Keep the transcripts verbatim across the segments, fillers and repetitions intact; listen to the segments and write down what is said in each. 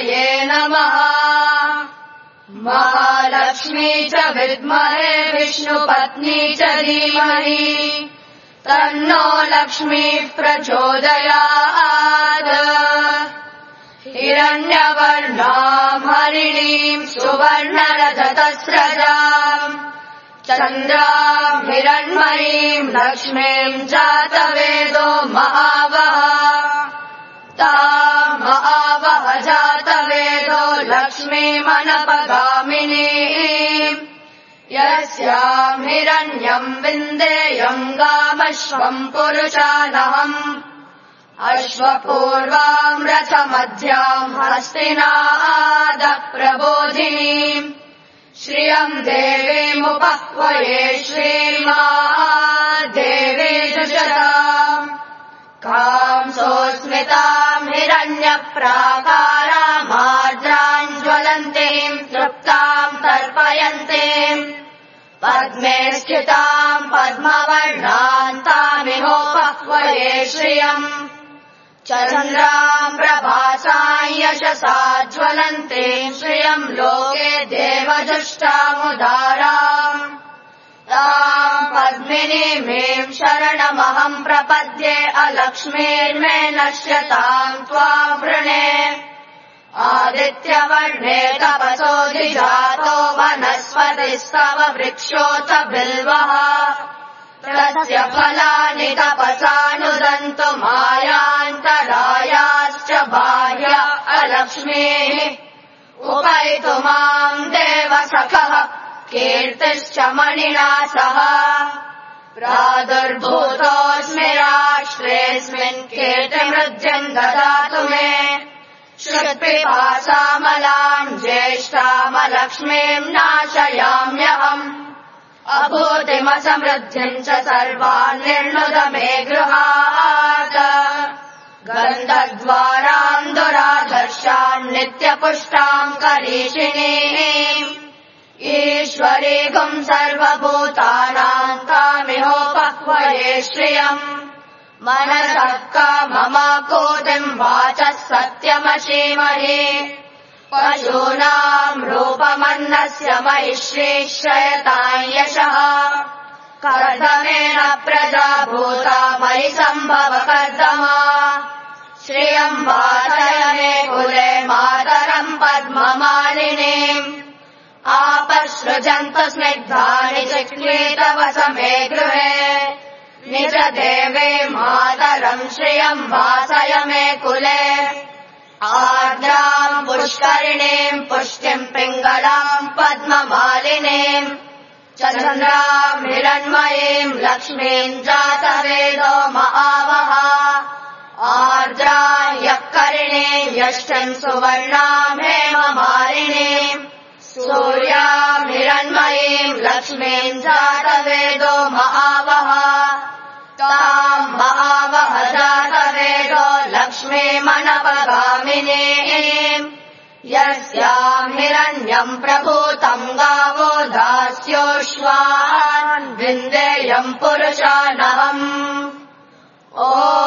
महालक्ष्म्यै नमः। महालक्ष्मी च विद्महे विष्णुपत्नी च धीमहि तन्नो लक्ष्मीः प्रचोदयात्। हिरण्यवर्णाम् हरिणीम् सुवर्णरजतस्रजाम् चन्द्राम् हिरण्मयीम् लक्ष्मीम् जातवेदो महावः। ताम् महावः जातवेदो लक्ष्मीमनपगामिनीम् यस्याम् हिरण्यम् विन्देयम् गामश्वम् पुरुषानहम्। अश्वपूर्वाम् रथमध्याम् हस्तिनादप्रबोधिनीम् श्रियम् देवीमुपह्वये श्रीमादेवी जुषताम्। कांसोऽस्मिताम् हिरण्यप्राकारामार्द्राम् ज्वलन्तीम् तृप्ताम् तर्पयन्तीम् पद्मे स्थिताम् पद्मवर्णाम् तामिहोपह्वये श्रियम्। चन्द्राम् प्रभासाम् यशसा ज्वलन्तीम् श्रियम् लोके देवजुष्टामुदाराम्। ताम् पद्मिनीमीम् शरणमहम् प्रपद्ये अलक्ष्मीर्मे नश्यताम् त्वाम् वृणे। आदित्यवर्णे तपसोऽधिजातो वनस्पतिस्तव वृक्षोऽथ बिल्वः तस्य फलानि तपसानुदन्तु मायान्तरायाश्च बाह्य अलक्ष्मीः। उपैतु माम् देवसखः कीर्तिश्च मणिना सह। प्रादुर्भूतोऽस्मि राष्ट्रेऽस्मिन् कीर्तिमृद्धिम् ददातु मे। श्रुत्पिपासामलाम् ज्येष्ठामलक्ष्मीम् नाशयाम्यहम्। अभूतिमसमृद्धिम् च सर्वान् निर्णुद मे गृहात्। गन्धद्वाराम् दुराधर्षान् नित्यपुष्टाम् करीषिणीम् ईश्वरीगुम् सर्वभूतानाम् तामिहोपह्वये श्रियम्। मनसः काममाकोतिम् वाचः सत्यमशीमहि पशूनाम् रूपमन्नस्य मयि श्रीश्रयताम् यशः। कर्दमेन प्रजा भूता मयि सम्भव कर्दमा श्रियम् वासय मे कुले मातरम् पद्ममालिनीम्। आपसृजन्तु स्निग्धानि चिक्लीतवस मे गृहे निज देवे मातरम् श्रियम् वासय मे कुले। आर्द्राम् पुष्करिणीम् पुष्टिम् पिङ्गलाम् पद्ममालिनीम् चन्द्राम् हिरण्मयीम् लक्ष्मीम् जातवेदो महावः। आर्द्राम् यःकरिणीम् यष्टिम् सुवर्णाम् हेममालिनीम् सूर्याम् हिरण्मयीम् लक्ष्मीम् जातवेदो महावः। ताम् महावः जातवेदो लक्ष्मीमनपगामिनीम् यस्याम् हिरण्यम् प्रभूतम् गावो दास्योऽश्वान् विन्देयम् पुरुषानहम्। ॐ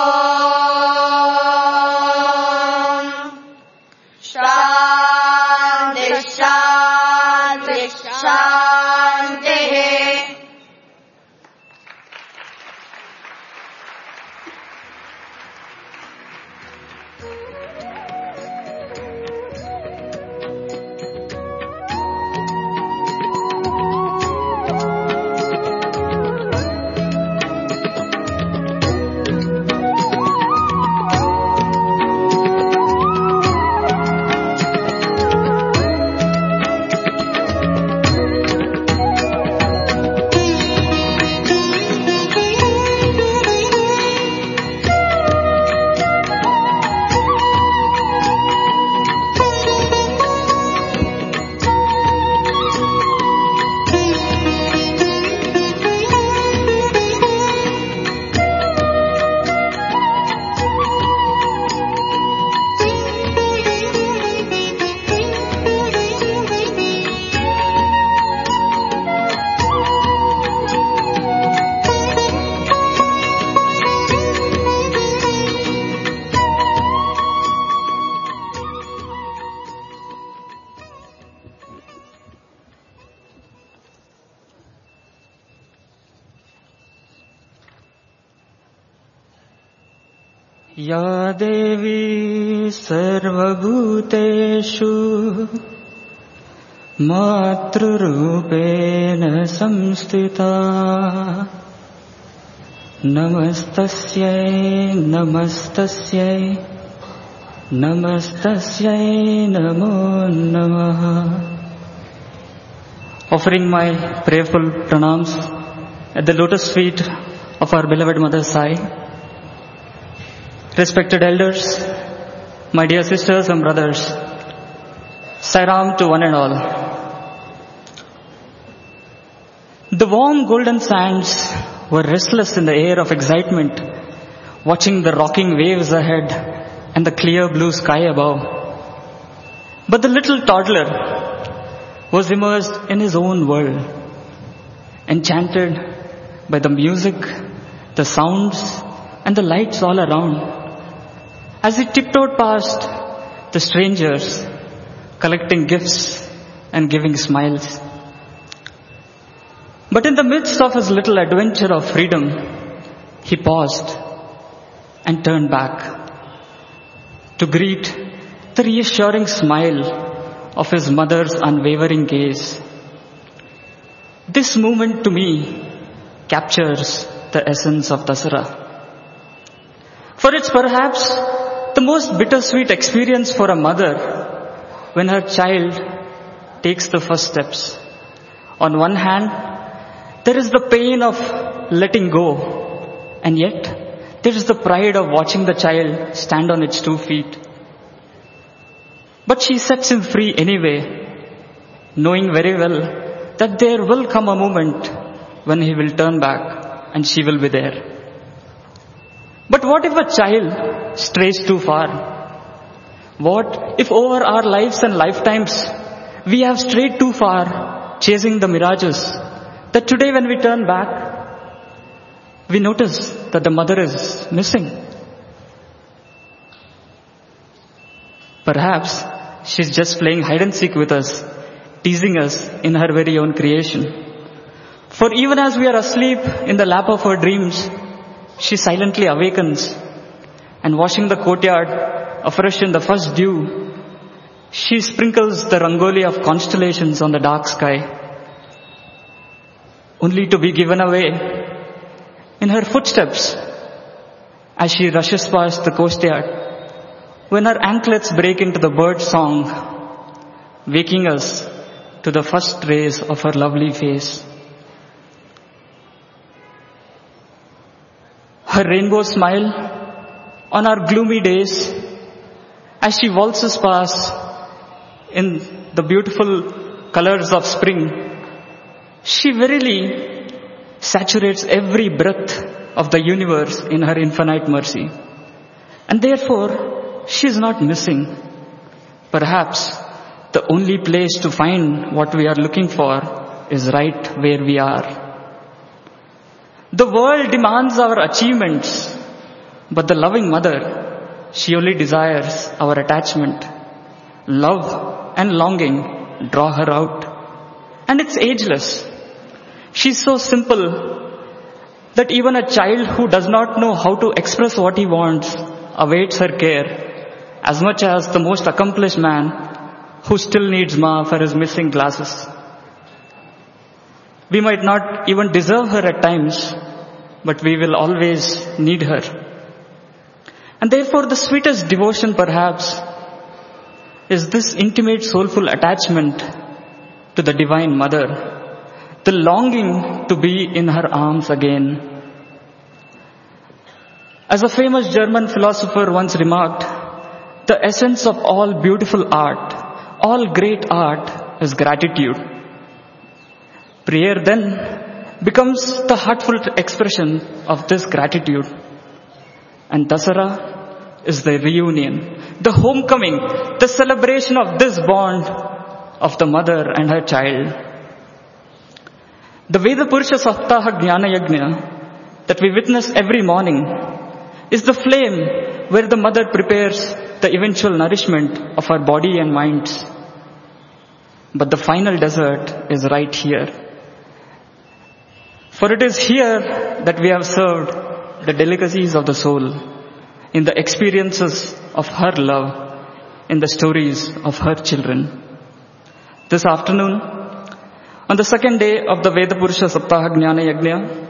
शान्तिः शान्तिः शान्तिः। या देवी सर्वभूतेषु मातृरूपेण संस्थिता नमस्तस्यै नमस्तस्यै नमस्तस्यै नमो नमः. Offering my prayerful pranams at the lotus feet of our beloved Mother Sai. Respected elders, my dear sisters and brothers, Sai Ram to one and all. The warm golden sands were restless in the air of excitement, watching the rocking waves ahead and the clear blue sky above. But the little toddler was immersed in his own world, enchanted by the music, the sounds, and the lights all around. As he tiptoed past the strangers, collecting gifts and giving smiles. But in the midst of his little adventure of freedom, he paused and turned back to greet the reassuring smile of his mother's unwavering gaze. This moment to me captures the essence of Dasara. For it's perhaps the most bittersweet experience for a mother when her child takes the first steps. On one hand, there is the pain of letting go, and yet there is the pride of watching the child stand on its two feet. But she sets him free anyway, knowing very well that there will come a moment when he will turn back and she will be there. But what if a child strays too far? What if over our lives and lifetimes we have strayed too far, chasing the mirages, that today when we turn back, we notice that the mother is missing? Perhaps she's just playing hide and seek with us, teasing us in her very own creation. For even as we are asleep in the lap of her dreams, she silently awakens, and washing the courtyard afresh in the first dew, she sprinkles the rangoli of constellations on the dark sky, only to be given away in her footsteps as she rushes past the courtyard, when her anklets break into the bird song, waking us to the first rays of her lovely face. Her rainbow smile on our gloomy days as she waltzes past in the beautiful colors of spring, she verily saturates every breath of the universe in her infinite mercy. And therefore, she is not missing. Perhaps the only place to find what we are looking for is right where we are. The world demands our achievements, but the loving mother, she only desires our attachment. Love and longing draw her out, and it's ageless. She's so simple that even a child who does not know how to express what he wants awaits her care as much as the most accomplished man who still needs Ma for his missing glasses. We might not even deserve her at times, but we will always need her. And therefore the sweetest devotion perhaps is this intimate soulful attachment to the Divine Mother, the longing to be in her arms again. As a famous German philosopher once remarked, the essence of all beautiful art, all great art is gratitude. Prayer then becomes the heartfelt expression of this gratitude. And Dasara is the reunion, the homecoming, the celebration of this bond of the mother and her child. The Veda Purusha Saptaha Jnana Yajna that we witness every morning is the flame where the mother prepares the eventual nourishment of our body and minds. But the final dessert is right here. For it is here that we have served the delicacies of the soul. in the experiences of her love, in the stories of her children. This afternoon, on the second day of the Veda Purusha Saptaha Jnana Yajna,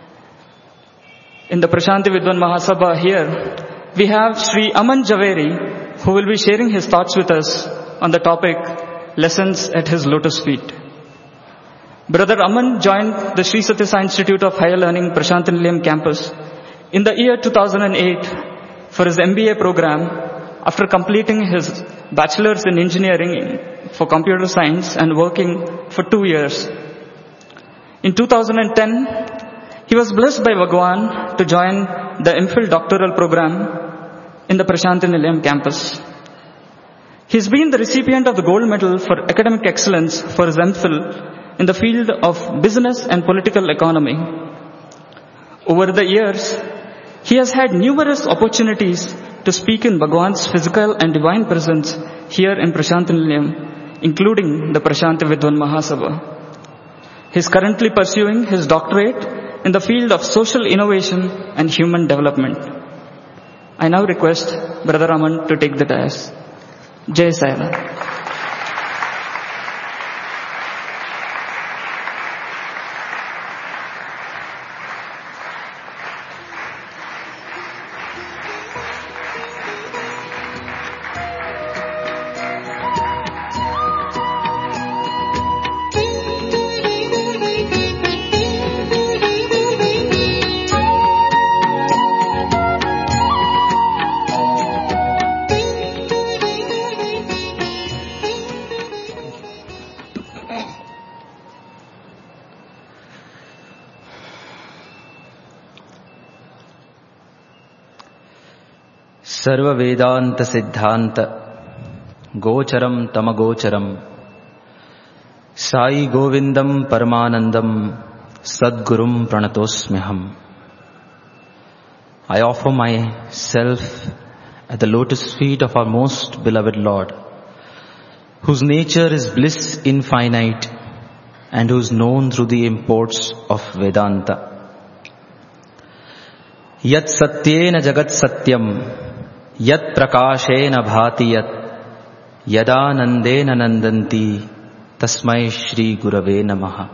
in the Prashanti Vidwan Mahasabha here, we have Sri Aman Javeri, who will be sharing his thoughts with us on the topic, Lessons at His Lotus Feet. Brother Aman joined the Sri Satya Sai Institute of Higher Learning Prashanti Nilayam campus in the year two thousand eight for his M B A program after completing his bachelor's in engineering for computer science and working for two years. In two thousand ten, he was blessed by Bhagwan to join the MPhil doctoral program in the Prashanti Nilayam campus. He's been the recipient of the gold medal for academic excellence for his MPhil in the field of business and political economy. Over the years, he has had numerous opportunities to speak in Bhagwan's physical and divine presence here in Prashanti Nilayam, including the Prashanti Vidwan Mahasabha. He is currently pursuing his doctorate in the field of social innovation and human development. I now request Brother Aman to take the dais. Jai Sai Ram. सर्व वेदांत सिद्धांत गोचरम तमगोचरम साई गोविंदम परमानंदम सद्गुरुम प्रणतोस्म्यहम. I offer myself at the lotus feet of our most beloved Lord, whose nature is bliss infinite and who is known through the imports of Vedanta. Yat satyena jagat satyam Yat prakashena bhati yat yadanandena nandanti tasmai Shri Gurave Namaha.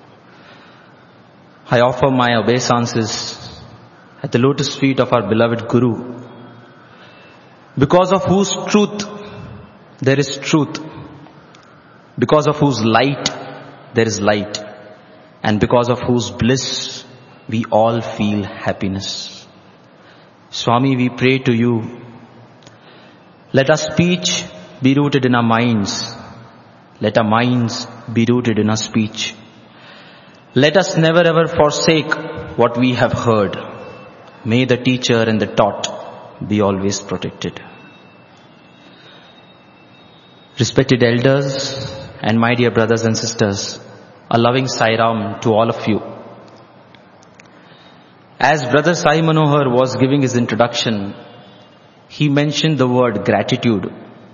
I offer my obeisances at the lotus feet of our beloved Guru, because of whose truth there is truth, because of whose light there is light, and because of whose bliss we all feel happiness. Swami, we pray to you, let our speech be rooted in our minds. Let our minds be rooted in our speech. Let us never ever forsake what we have heard. May the teacher and the taught be always protected. Respected elders and my dear brothers and sisters, a loving Sai Ram to all of you. As Brother Sai Manohar was giving his introduction, he mentioned the word gratitude.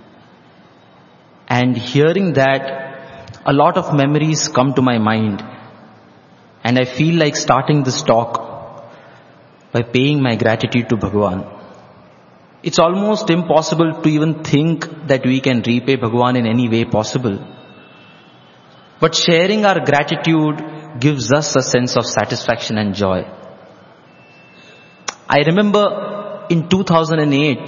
And hearing that, a lot of memories come to my mind. And I feel like starting this talk by paying my gratitude to Bhagwan. It's almost impossible to even think that we can repay Bhagwan in any way possible. But sharing our gratitude gives us a sense of satisfaction and joy. I remember in two thousand eight,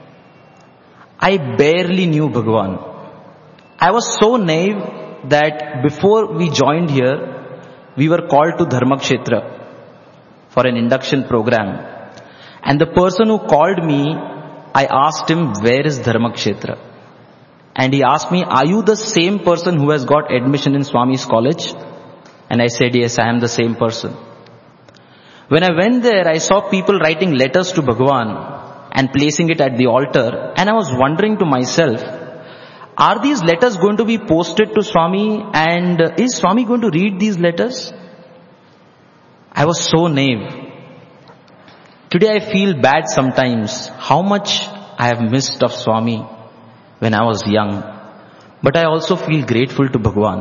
I barely knew Bhagwan. I was so naive that before we joined here, we were called to Dharmakshetra for an induction program. And the person who called me, I asked him, where is Dharmakshetra? And he asked me, are you the same person who has got admission in Swami's college? And I said, yes, I am the same person. When I went there, I saw people writing letters to Bhagwan and placing it at the altar. And I was wondering to myself, are these letters going to be posted to Swami, and is Swami going to read these letters? I was so naive. Today I feel bad sometimes how much I have missed of Swami when I was young. But I also feel grateful to Bhagwan.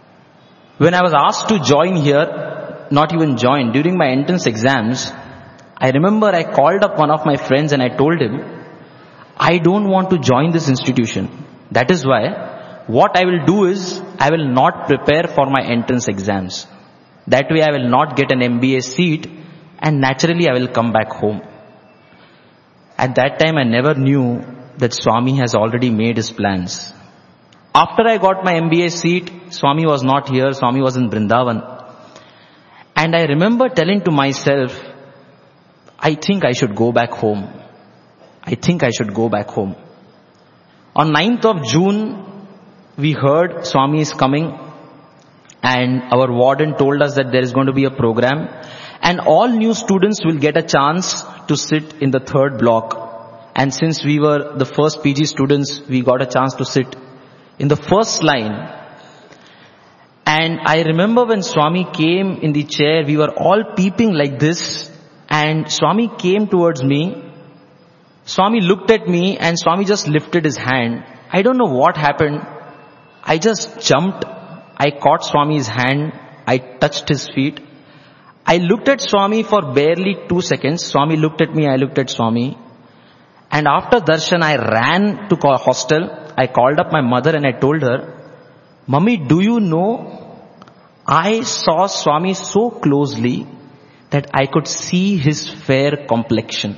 When I was asked to join here, not even join, during my entrance exams, I remember I called up one of my friends and I told him, I don't want to join this institution. That is why what I will do is I will not prepare for my entrance exams. That way I will not get an M B A seat and naturally I will come back home. At that time I never knew that Swami has already made his plans. After I got my M B A seat, Swami was not here, Swami was in Vrindavan. And I remember telling to myself, I think I should go back home. I think I should go back home. On ninth of June, we heard Swami is coming and our warden told us that there is going to be a program and all new students will get a chance to sit in the third block. And since we were the first P G students, we got a chance to sit in the first line. And I remember when Swami came in the chair, we were all peeping like this and Swami came towards me. Swami looked at me and Swami just lifted his hand. I don't know what happened. I just jumped. I caught Swami's hand. I touched his feet. I looked at Swami for barely two seconds. Swami looked at me. I looked at Swami. And after darshan, I ran to hostel. I called up my mother and I told her, Mummy, do you know, I saw Swami so closely that I could see his fair complexion.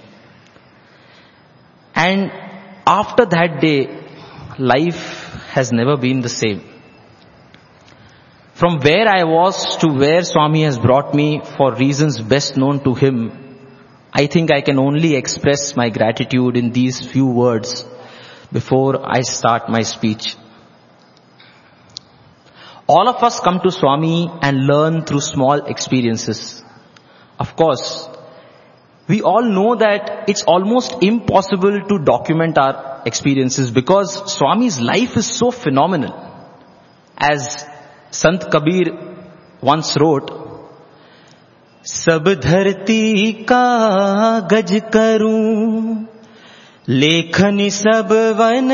And after that day, life has never been the same. From where I was to where Swami has brought me for reasons best known to him, I think I can only express my gratitude in these few words before I start my speech. All of us come to Swami and learn through small experiences. Of course, we all know that it's almost impossible to document our experiences because Swami's life is so phenomenal. As Sant Kabir once wrote, Sab dharti ka gaj karun, lekhani sab van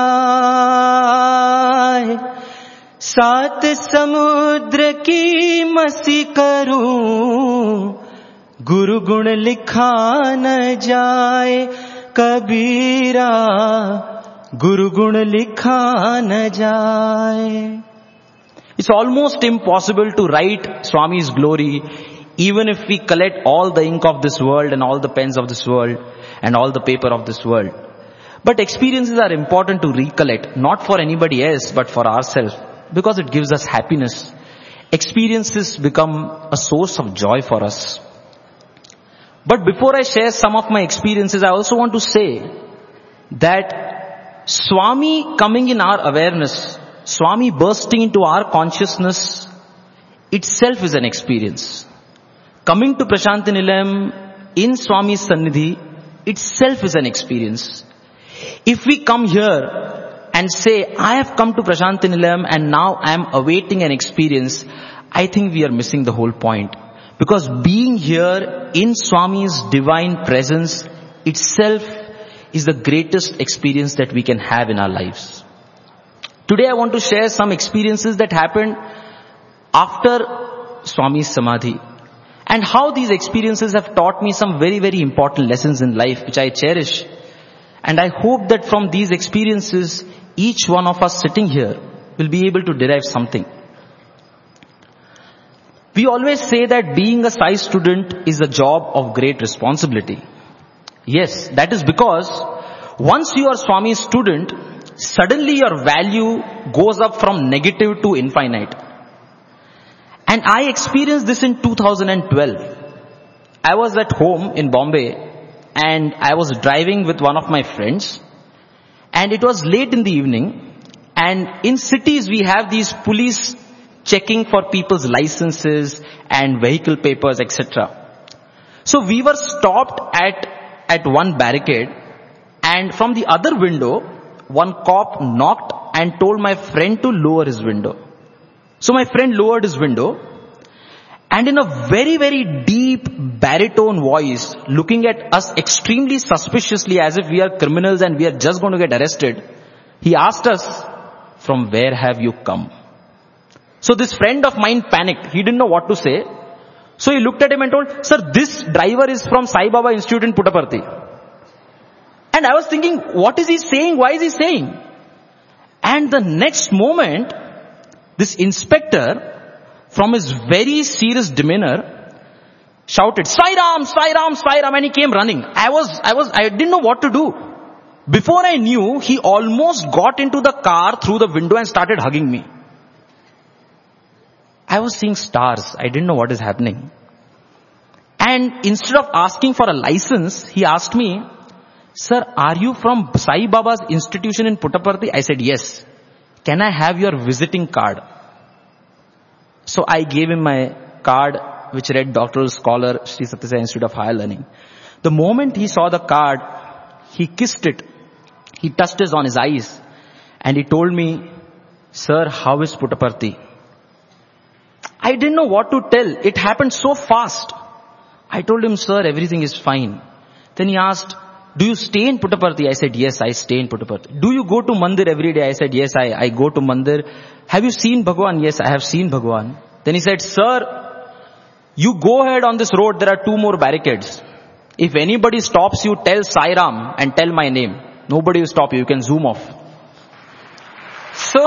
rai, सात समुद्र की मसी करूं, गुरु गुण लिखा न जाए, कबीरा गुरु गुण लिखा न जाए. It's almost impossible to write Swami's glory, even if we collect all the ink of this world and all the pens of this world and all the paper of this world. But experiences are important to recollect, not for anybody else, but for ourselves. Because it gives us happiness. Experiences become a source of joy for us. But before I share some of my experiences, I also want to say that Swami coming in our awareness, Swami bursting into our consciousness itself is an experience. Coming to Prasanthi Nilayam in Swami's Sannidhi itself is an experience. If we come here and say, I have come to Prasanthi Nilayam and now I am awaiting an experience, I think we are missing the whole point. Because being here in Swami's divine presence itself is the greatest experience that we can have in our lives. Today I want to share some experiences that happened after Swami's Samadhi and how these experiences have taught me some very, very important lessons in life which I cherish. And I hope that from these experiences, each one of us sitting here will be able to derive something. We always say that being a Sai student is a job of great responsibility. Yes, that is because once you are Swami's student, suddenly your value goes up from negative to infinite. And I experienced this in two thousand twelve. I was at home in Bombay and I was driving with one of my friends. And it was late in the evening, and in cities we have these police checking for people's licenses and vehicle papers, et cetera. So we were stopped at, at one barricade, and from the other window, one cop knocked and told my friend to lower his window. So my friend lowered his window, and in a very, very deep baritone voice, looking at us extremely suspiciously as if we are criminals and we are just going to get arrested, he asked us, from where have you come? So this friend of mine panicked. He didn't know what to say. So he looked at him and told, sir, this driver is from Sai Baba Institute in Puttaparthi. And I was thinking, what is he saying? Why is he saying? And the next moment, this inspector, from his very serious demeanor, shouted, Sai Ram, Sai Ram, Sai Ram, and he came running. I was, I was, I didn't know what to do. Before I knew, he almost got into the car through the window and started hugging me. I was seeing stars. I didn't know what is happening. And instead of asking for a license, he asked me, sir, are you from Sai Baba's institution in Puttaparthi? I said, yes. Can I have your visiting card? So I gave him my card, which read Doctoral Scholar, Sri Sathya Sai Institute of Higher Learning. The moment he saw the card, he kissed it. He touched it on his eyes. And he told me, sir, how is Puttaparthi? I didn't know what to tell. It happened so fast. I told him, sir, everything is fine. Then he asked, do you stay in Puttaparthi? I said, yes, I stay in Puttaparthi. Do you go to Mandir every day? I said, yes, I, I go to Mandir. Have you seen Bhagwan? Yes, I have seen Bhagwan. Then he said, sir, you go ahead on this road. There are two more barricades. If anybody stops you, tell Sai Ram and tell my name. Nobody will stop you. You can zoom off. So,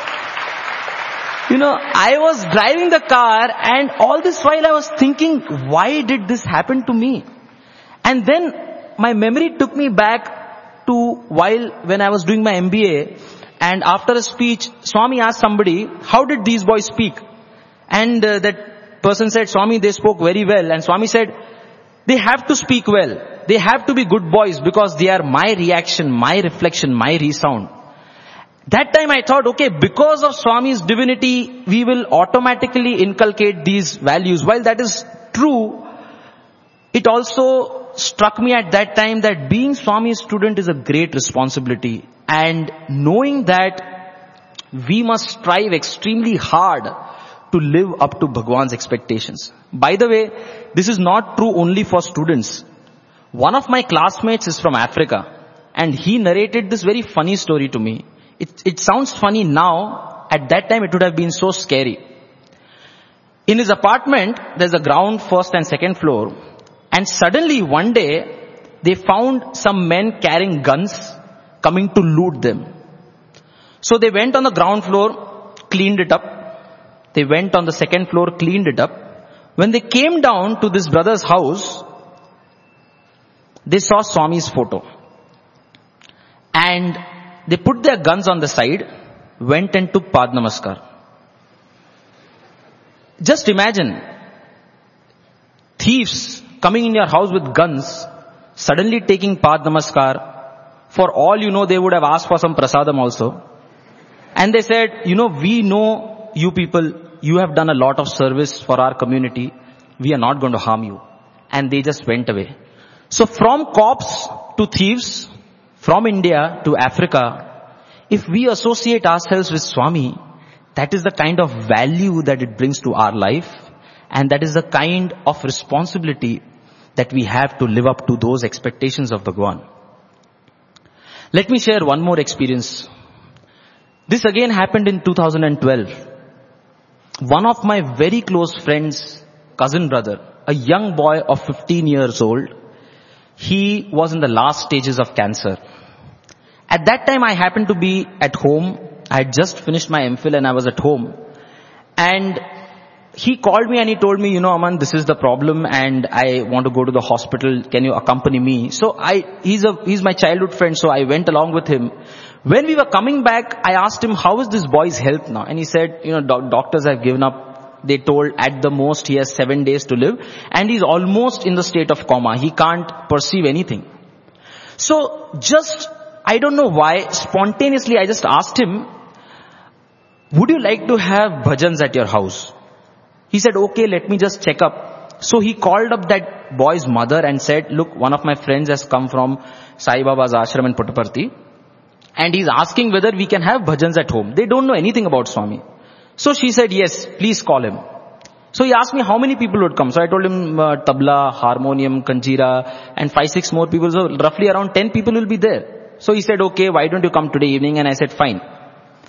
you know, I was driving the car and all this while I was thinking, why did this happen to me? And then my memory took me back to while when I was doing my M B A, and after a speech, Swami asked somebody, how did these boys speak? And uh, that person said, Swami, they spoke very well. And Swami said, they have to speak well. They have to be good boys because they are my reaction, my reflection, my resound. That time I thought, okay, because of Swami's divinity, we will automatically inculcate these values. While that is true, it also struck me at that time that being Swami's student is a great responsibility. And knowing that we must strive extremely hard to live up to Bhagwan's expectations. By the way, this is not true only for students. One of my classmates is from Africa, and he narrated this very funny story to me. It, it sounds funny now. At that time, it would have been so scary. In his apartment, there's a ground, first and second floor. And suddenly, one day, they found some men carrying guns coming to loot them. So they went on the ground floor, cleaned it up. They went on the second floor, cleaned it up. When they came down to this brother's house, they saw Swami's photo. And they put their guns on the side, went and took Pad Namaskar. Just imagine, thieves coming in your house with guns, suddenly taking Pad Namaskar. For all you know, they would have asked for some prasadam also. And they said, you know, we know you people, you have done a lot of service for our community. We are not going to harm you. And they just went away. So from cops to thieves, from India to Africa, if we associate ourselves with Swami, that is the kind of value that it brings to our life, and that is the kind of responsibility that we have to live up to those expectations of Bhagwan. Let me share one more experience. This again happened in two thousand twelve. One of my very close friends, cousin brother, a young boy of fifteen years old, he was in the last stages of cancer. At that time, I happened to be at home. I had just finished my M Phil and I was at home. And he called me and he told me, you know, Aman, this is the problem and I want to go to the hospital. Can you accompany me? So I, he's a, he's my childhood friend. So I went along with him. When we were coming back, I asked him, how is this boy's health now? And he said, you know, doc- doctors have given up. They told at the most he has seven days to live and he's almost in the state of coma. He can't perceive anything. So just, I don't know why, spontaneously I just asked him, would you like to have bhajans at your house? He said, okay, let me just check up. So he called up that boy's mother and said, look, one of my friends has come from Sai Baba's ashram in Puttaparthi and he's asking whether we can have bhajans at home. They don't know anything about Swami. So she said, yes, please call him. So he asked me how many people would come. So I told him uh, tabla, harmonium, kanjira and five, six more people. So roughly around ten people will be there. So he said, okay, why don't you come today evening? And I said, fine.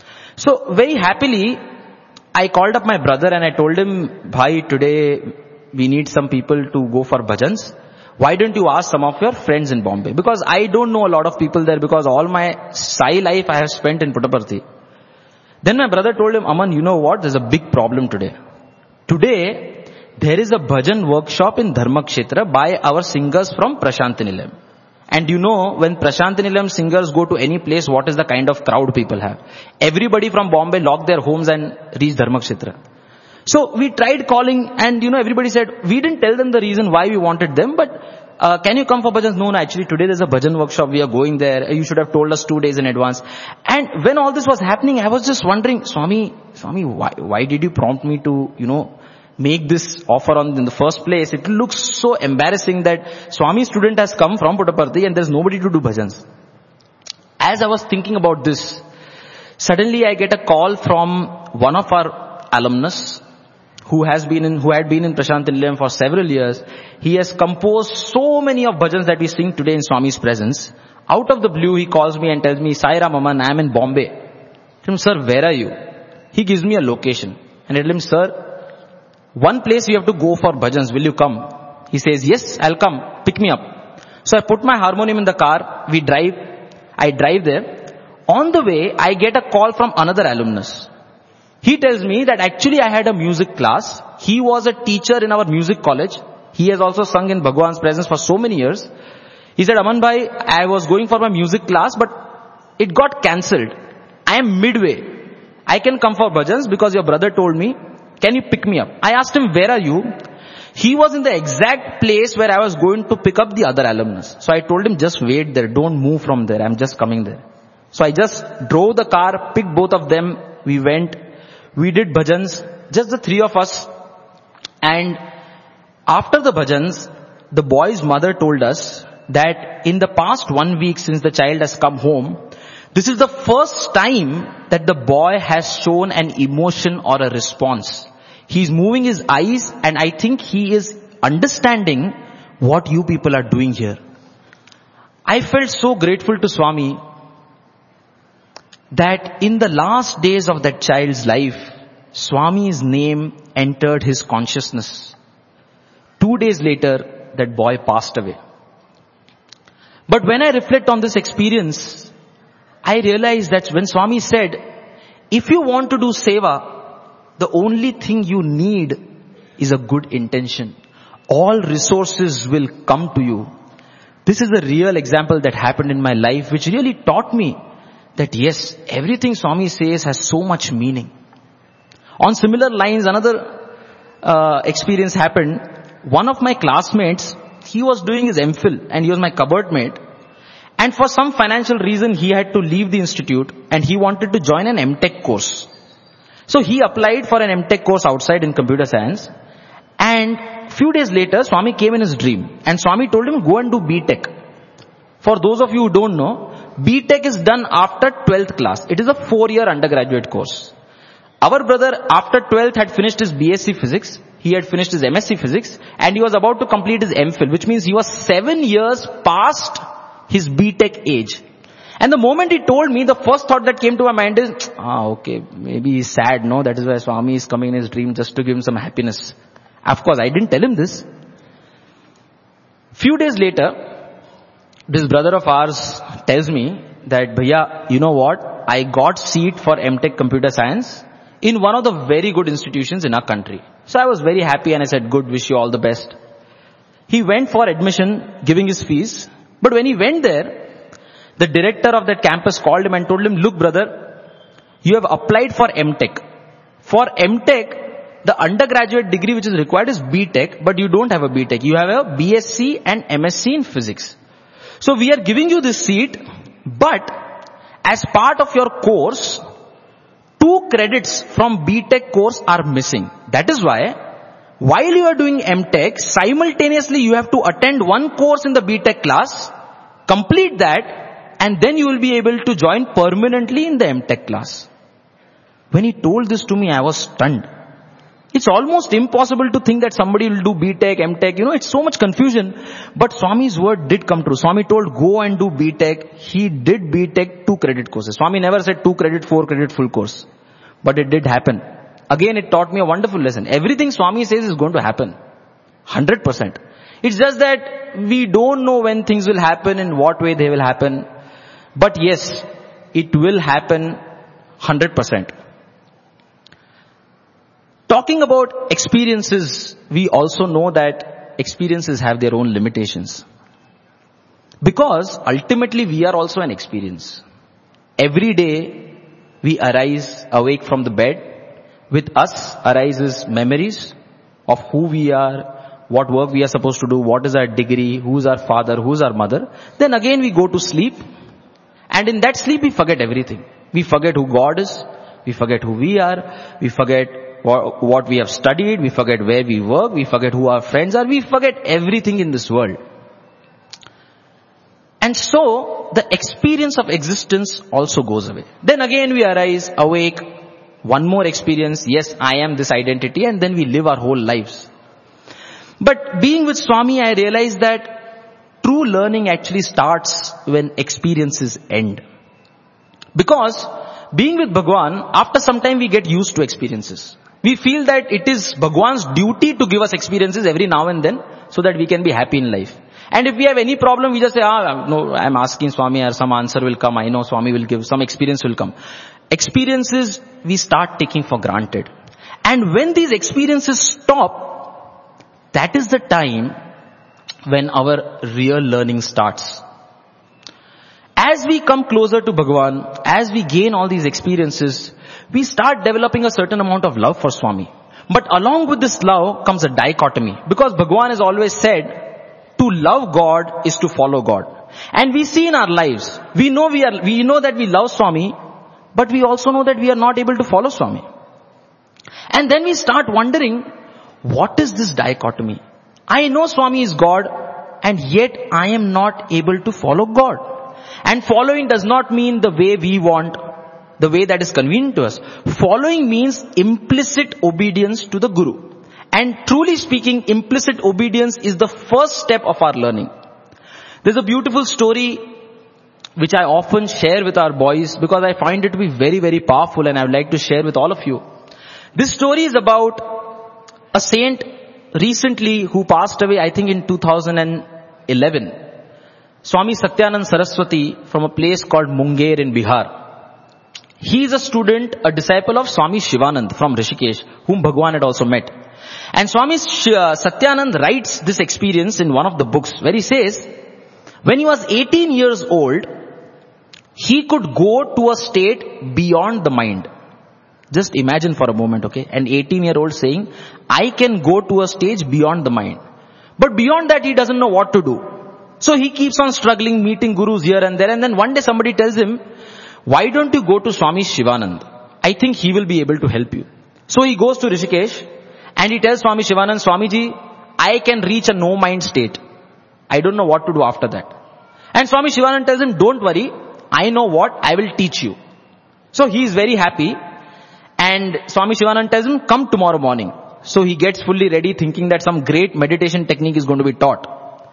So very happily, I called up my brother and I told him, bhai, today we need some people to go for bhajans. Why don't you ask some of your friends in Bombay? Because I don't know a lot of people there because all my Sai life I have spent in Puttaparthi. Then my brother told him, Aman, you know what? There's a big problem today. Today, there is a bhajan workshop in Dharmakshetra by our singers from Prashanti Nilayam. And you know, when Prashanti Nilayam singers go to any place, what is the kind of crowd people have? Everybody from Bombay lock their homes and reach Dharmakshetra. So we tried calling and you know, everybody said, we didn't tell them the reason why we wanted them, but uh, can you come for bhajans? No, no, actually today there's a bhajan workshop, we are going there, you should have told us two days in advance. And when all this was happening, I was just wondering, Swami, Swami, why, why did you prompt me to, you know, make this offer on in the first place? It looks so embarrassing that Swami's student has come from Puttaparthi and there's nobody to do bhajans. As I was thinking about this, suddenly I get a call from one of our alumnus, who has been in, who had been in Prashanti Nilayam for several years. He has composed so many of bhajans that we sing today in Swami's presence. Out of the blue, he calls me and tells me, Sai Ram Aman, I am in Bombay. I tell him, sir, where are you? He gives me a location. And I tell him, sir, one place you have to go for bhajans, will you come? He says, yes, I'll come, pick me up. So I put my harmonium in the car, we drive, I drive there. On the way, I get a call from another alumnus. He tells me that actually I had a music class. He was a teacher in our music college. He has also sung in Bhagwan's presence for so many years. He said, Aman bhai, I was going for my music class, but it got cancelled. I am midway. I can come for bhajans because your brother told me, can you pick me up? I asked him, where are you? He was in the exact place where I was going to pick up the other alumnus. So I told him, just wait there. Don't move from there. I'm just coming there. So I just drove the car, picked both of them. We went. We did bhajans, just the three of us. And after the bhajans, the boy's mother told us that in the past one week since the child has come home, this is the first time that the boy has shown an emotion or a response. He's moving his eyes and I think he is understanding what you people are doing here. I felt so grateful to Swami that in the last days of that child's life, Swami's name entered his consciousness. Two days later, that boy passed away. But when I reflect on this experience, I realize that when Swami said, if you want to do seva, the only thing you need is a good intention. All resources will come to you. This is a real example that happened in my life, which really taught me that yes, everything Swami says has so much meaning. On similar lines, another uh, experience happened. One of my classmates, he was doing his MPhil and he was my cupboard mate. And for some financial reason, he had to leave the institute and he wanted to join an M.Tech course. So he applied for an M.Tech course outside in computer science. And few days later, Swami came in his dream. And Swami told him, go and do B.Tech. For those of you who don't know, B.Tech is done after twelfth class. It is a four-year undergraduate course. Our brother, after twelfth, had finished his B S c Physics. He had finished his M S c Physics. And he was about to complete his MPhil, which means he was seven years past his B.Tech age. And the moment he told me, the first thought that came to my mind is, ah, okay, maybe he's sad, no? That is why Swami is coming in his dream just to give him some happiness. Of course, I didn't tell him this. Few days later, this brother of ours tells me that, Bhaiya, you know what? I got seat for M.Tech Computer Science in one of the very good institutions in our country. So I was very happy and I said, good, wish you all the best. He went for admission, giving his fees. But when he went there, the director of that campus called him and told him, look brother, you have applied for M.Tech. For M.Tech, the undergraduate degree which is required is B.Tech, but you don't have a B.Tech. You have a B S c and M S c in physics. So we are giving you this seat, but as part of your course, two credits from B.Tech course are missing. That is why, while you are doing M.Tech, simultaneously you have to attend one course in the B.Tech class, complete that, and then you will be able to join permanently in the M.Tech class. When he told this to me, I was stunned. It's almost impossible to think that somebody will do B.Tech, M.Tech, you know, it's so much confusion. But Swami's word did come true. Swami told, go and do B.Tech. He did B.Tech two credit courses. Swami never said two credit, four credit full course. But it did happen. Again, it taught me a wonderful lesson. Everything Swami says is going to happen. hundred percent. It's just that we don't know when things will happen and what way they will happen. But yes, it will happen hundred percent. Talking about experiences, we also know that experiences have their own limitations. Because ultimately we are also an experience. Every day we arise awake from the bed. With us arises memories of who we are, what work we are supposed to do, what is our degree, who's our father, who's our mother. Then again we go to sleep. And in that sleep we forget everything. We forget who God is. We forget who we are. We forget what we have studied. We forget where we work. We forget who our friends are. We forget everything in this world. And so the experience of existence also goes away. Then again we arise awake. One more experience. Yes, I am this identity. And then we live our whole lives. But being with Swami, I realized that true learning actually starts when experiences end. Because being with Bhagwan, after some time we get used to experiences. We feel that it is Bhagwan's duty to give us experiences every now and then so that we can be happy in life. And if we have any problem, we just say, ah, no, I'm asking Swami, or some answer will come. I know Swami will give, some experience will come. Experiences we start taking for granted. And when these experiences stop, that is the time when our real learning starts. As we come closer to Bhagwan, as we gain all these experiences, we start developing a certain amount of love for Swami. But along with this love comes a dichotomy. Because Bhagwan has always said, to love God is to follow God. And we see in our lives, we know we are, we know that we love Swami, but we also know that we are not able to follow Swami. And then we start wondering, what is this dichotomy? I know Swami is God, and yet I am not able to follow God. And following does not mean the way we want, the way that is convenient to us. Following means implicit obedience to the Guru. And truly speaking, implicit obedience is the first step of our learning. There's a beautiful story which I often share with our boys because I find it to be very, very powerful, and I would like to share with all of you. This story is about a saint recently who passed away, I think in two thousand eleven. Swami Satyanand Saraswati from a place called Munger in Bihar. He is a student, a disciple of Swami Shivanand from Rishikesh, whom Bhagwan had also met. And Swami Satyanand writes this experience in one of the books where he says, when he was eighteen years old, he could go to a state beyond the mind. Just imagine for a moment, okay? An eighteen year old saying, I can go to a stage beyond the mind. But beyond that he doesn't know what to do. So he keeps on struggling, meeting gurus here and there, and then one day somebody tells him, why don't you go to Swami Shivanand? I think he will be able to help you. So he goes to Rishikesh and he tells Swami Shivanand, Swamiji, I can reach a no mind state. I don't know what to do after that. And Swami Shivanand tells him, don't worry, I know what, I will teach you. So he is very happy, and Swami Shivanand tells him, come tomorrow morning. So he gets fully ready thinking that some great meditation technique is going to be taught.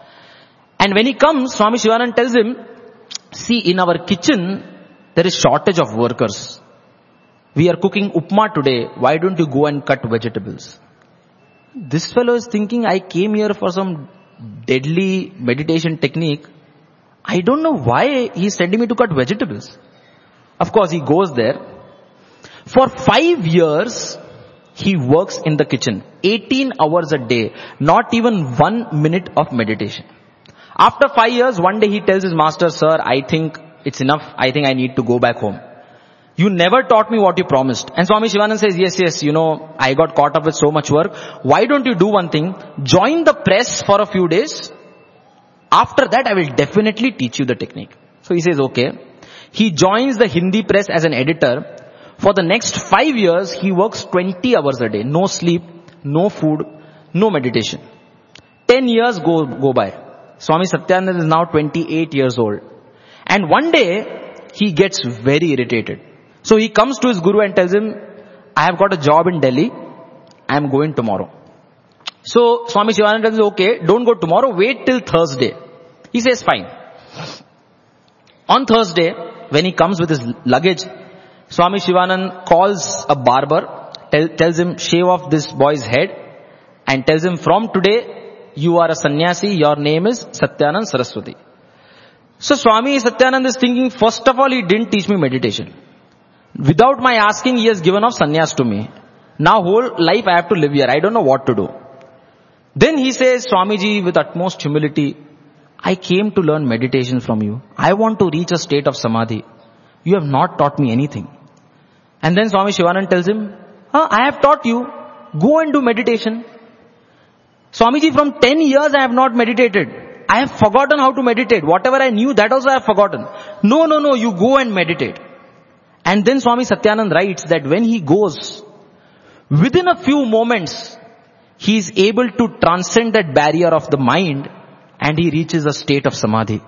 And when he comes, Swami Shivanand tells him, see, in our kitchen, there is shortage of workers. We are cooking upma today. Why don't you go and cut vegetables? This fellow is thinking, I came here for some deadly meditation technique. I don't know why he's sending me to cut vegetables. Of course, he goes there. For five years, he works in the kitchen. eighteen hours a day. Not even one minute of meditation. After five years, one day he tells his master, sir, I think it's enough. I think I need to go back home. You never taught me what you promised. And Swami Shivanand says, yes, yes, you know, I got caught up with so much work. Why don't you do one thing? Join the press for a few days. After that, I will definitely teach you the technique. So he says, okay. He joins the Hindi press as an editor. For the next five years, he works twenty hours a day. No sleep, no food, no meditation. Ten years go, go by. Swami Satyanand is now twenty-eight years old. And one day, he gets very irritated. So he comes to his guru and tells him, I have got a job in Delhi. I am going tomorrow. So Swami Shivananda tells him, okay, don't go tomorrow, wait till Thursday. He says, fine. On Thursday, when he comes with his luggage, Swami Shivanand calls a barber, tell, tells him, shave off this boy's head, and tells him, from today, you are a sannyasi, your name is Satyanand Saraswati. So Swami Satyanand is thinking, first of all, he didn't teach me meditation. Without my asking, he has given off sannyas to me. Now whole life I have to live here. I don't know what to do. Then he says, Swamiji, with utmost humility, I came to learn meditation from you. I want to reach a state of samadhi. You have not taught me anything. And then Swami Shivanand tells him, huh, I have taught you. Go and do meditation. Swamiji, from ten years I have not meditated. I have forgotten how to meditate. Whatever I knew, that also I have forgotten. No, no, no, you go and meditate. And then Swami Satyanand writes that when he goes, within a few moments, he is able to transcend that barrier of the mind and he reaches a state of samadhi.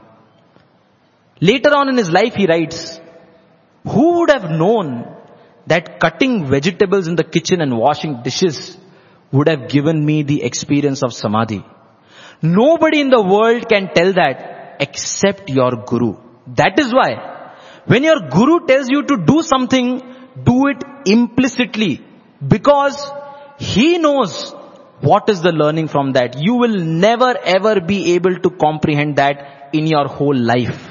Later on in his life he writes, who would have known that cutting vegetables in the kitchen and washing dishes would have given me the experience of samadhi? Nobody in the world can tell that except your guru. That is why when your guru tells you to do something, do it implicitly, because he knows what is the learning from that. You will never ever be able to comprehend that in your whole life.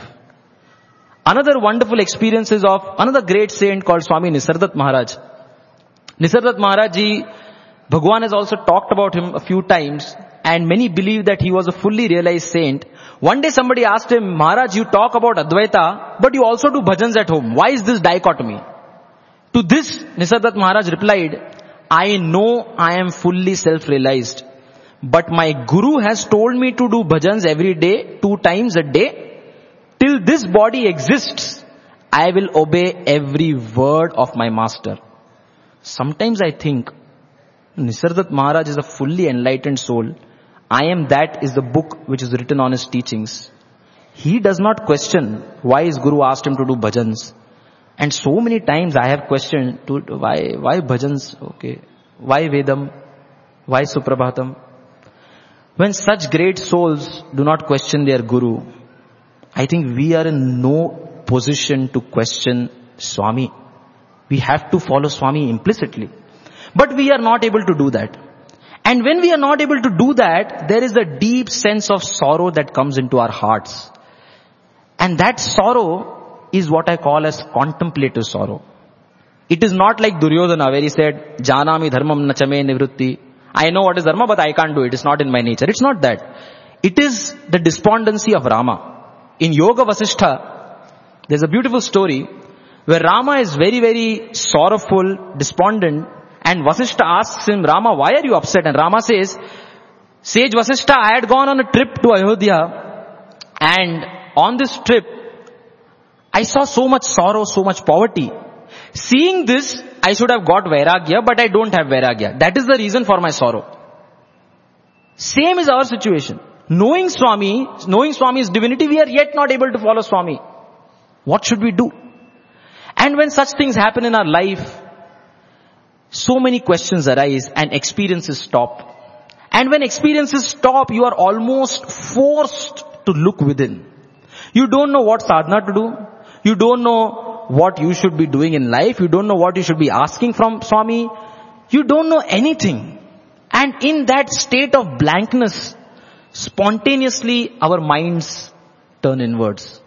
Another wonderful experience is of another great saint called Swami Nisargadatta Maharaj. Nisargadatta Maharaj ji, Bhagwan has also talked about him a few times, and many believe that he was a fully realized saint. One day somebody asked him, Maharaj, you talk about Advaita, but you also do bhajans at home. Why is this dichotomy? To this, Nisargadatta Maharaj replied, I know I am fully self-realized, but my guru has told me to do bhajans every day, two times a day. Till this body exists, I will obey every word of my master. Sometimes I think, Nisargadatta Maharaj is a fully enlightened soul. I Am That is the book which is written on his teachings. He does not question why his guru asked him to do bhajans. And so many times I have questioned, to, why, why bhajans? Okay. Why Vedam? Why Suprabhatam? When such great souls do not question their guru, I think we are in no position to question Swami. We have to follow Swami implicitly. But we are not able to do that. And when we are not able to do that, there is a deep sense of sorrow that comes into our hearts. And that sorrow is what I call as contemplative sorrow. It is not like Duryodhana where he said, Janami dharmam nachame nivrutti. I know what is dharma, but I can't do it. It's not in my nature. It's not that. It is the despondency of Rama. In Yoga Vasishtha, there's a beautiful story where Rama is very, very sorrowful, despondent, and Vasishtha asks him, Rama, why are you upset? And Rama says, Sage Vasishtha, I had gone on a trip to Ayodhya, and on this trip, I saw so much sorrow, so much poverty. Seeing this, I should have got Vairagya, but I don't have Vairagya. That is the reason for my sorrow. Same is our situation. Knowing Swami, knowing Swami's divinity, we are yet not able to follow Swami. What should we do? And when such things happen in our life, so many questions arise and experiences stop. And when experiences stop, you are almost forced to look within. You don't know what sadhana to do. You don't know what you should be doing in life. You don't know what you should be asking from Swami. You don't know anything. And in that state of blankness, spontaneously our minds turn inwards.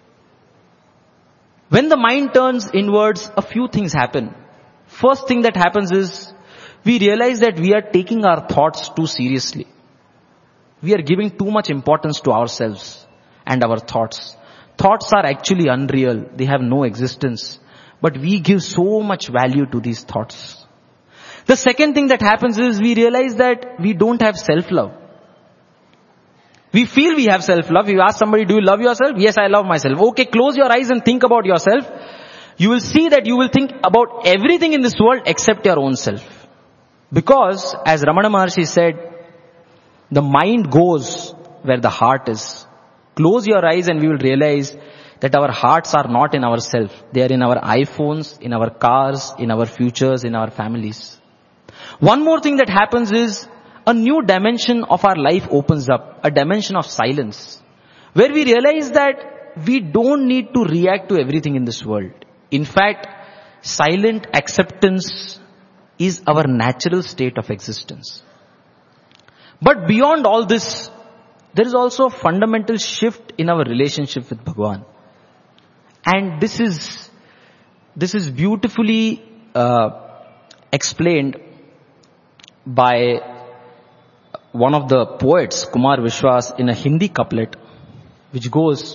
When the mind turns inwards, a few things happen. First thing that happens is, we realize that we are taking our thoughts too seriously. We are giving too much importance to ourselves and our thoughts. Thoughts are actually unreal. They have no existence. But we give so much value to these thoughts. The second thing that happens is we realize that we don't have self-love. We feel we have self-love. You ask somebody, do you love yourself? Yes, I love myself. Okay, close your eyes and think about yourself. You will see that you will think about everything in this world except your own self. Because, as Ramana Maharshi said, the mind goes where the heart is. Close your eyes and we will realize that our hearts are not in ourselves. They are in our iPhones, in our cars, in our futures, in our families. One more thing that happens is a new dimension of our life opens up, a dimension of silence, where we realize that we don't need to react to everything in this world. In fact, silent acceptance is our natural state of existence. But beyond all this, there is also a fundamental shift in our relationship with Bhagwan. And this is, this is beautifully uh, explained by one of the poets, Kumar Vishwas, in a Hindi couplet, which goes,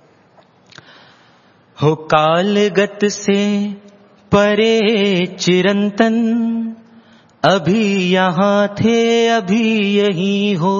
हो कालगत से परे चिरंतन, अभी यहाँ थे अभी यही हो,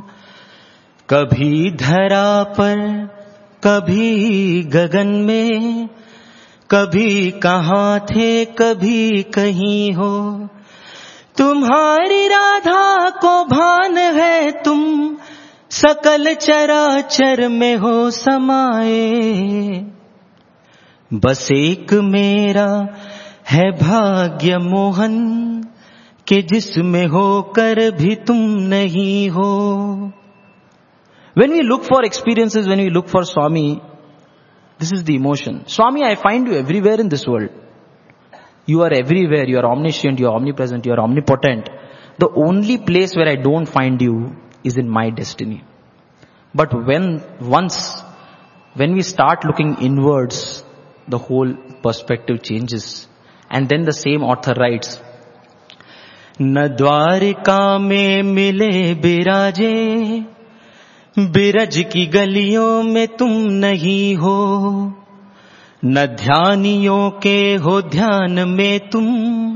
कभी धरा पर कभी गगन में, कभी कहाँ थे कभी कहीं हो, तुम्हारी राधा को भान है तुम सकल चराचर में हो समाये, बस एक मेरा है भाग्य मोहन कि जिसमें होकर भी तुम नहीं हो. When we look for experiences, when we look for Swami, this is the emotion. Swami, I find you everywhere in this world. You are everywhere. You are omniscient, you are omnipresent, you are omnipotent. The only place where I don't find you is in my destiny. But when, once, when we start looking inwards, the whole perspective changes. And then the same author writes, न द्वारिका में मिले बिराजे, बिरज की गलियों में तुम नहीं हो, न ध्यानियों के हो ध्यान में तुम,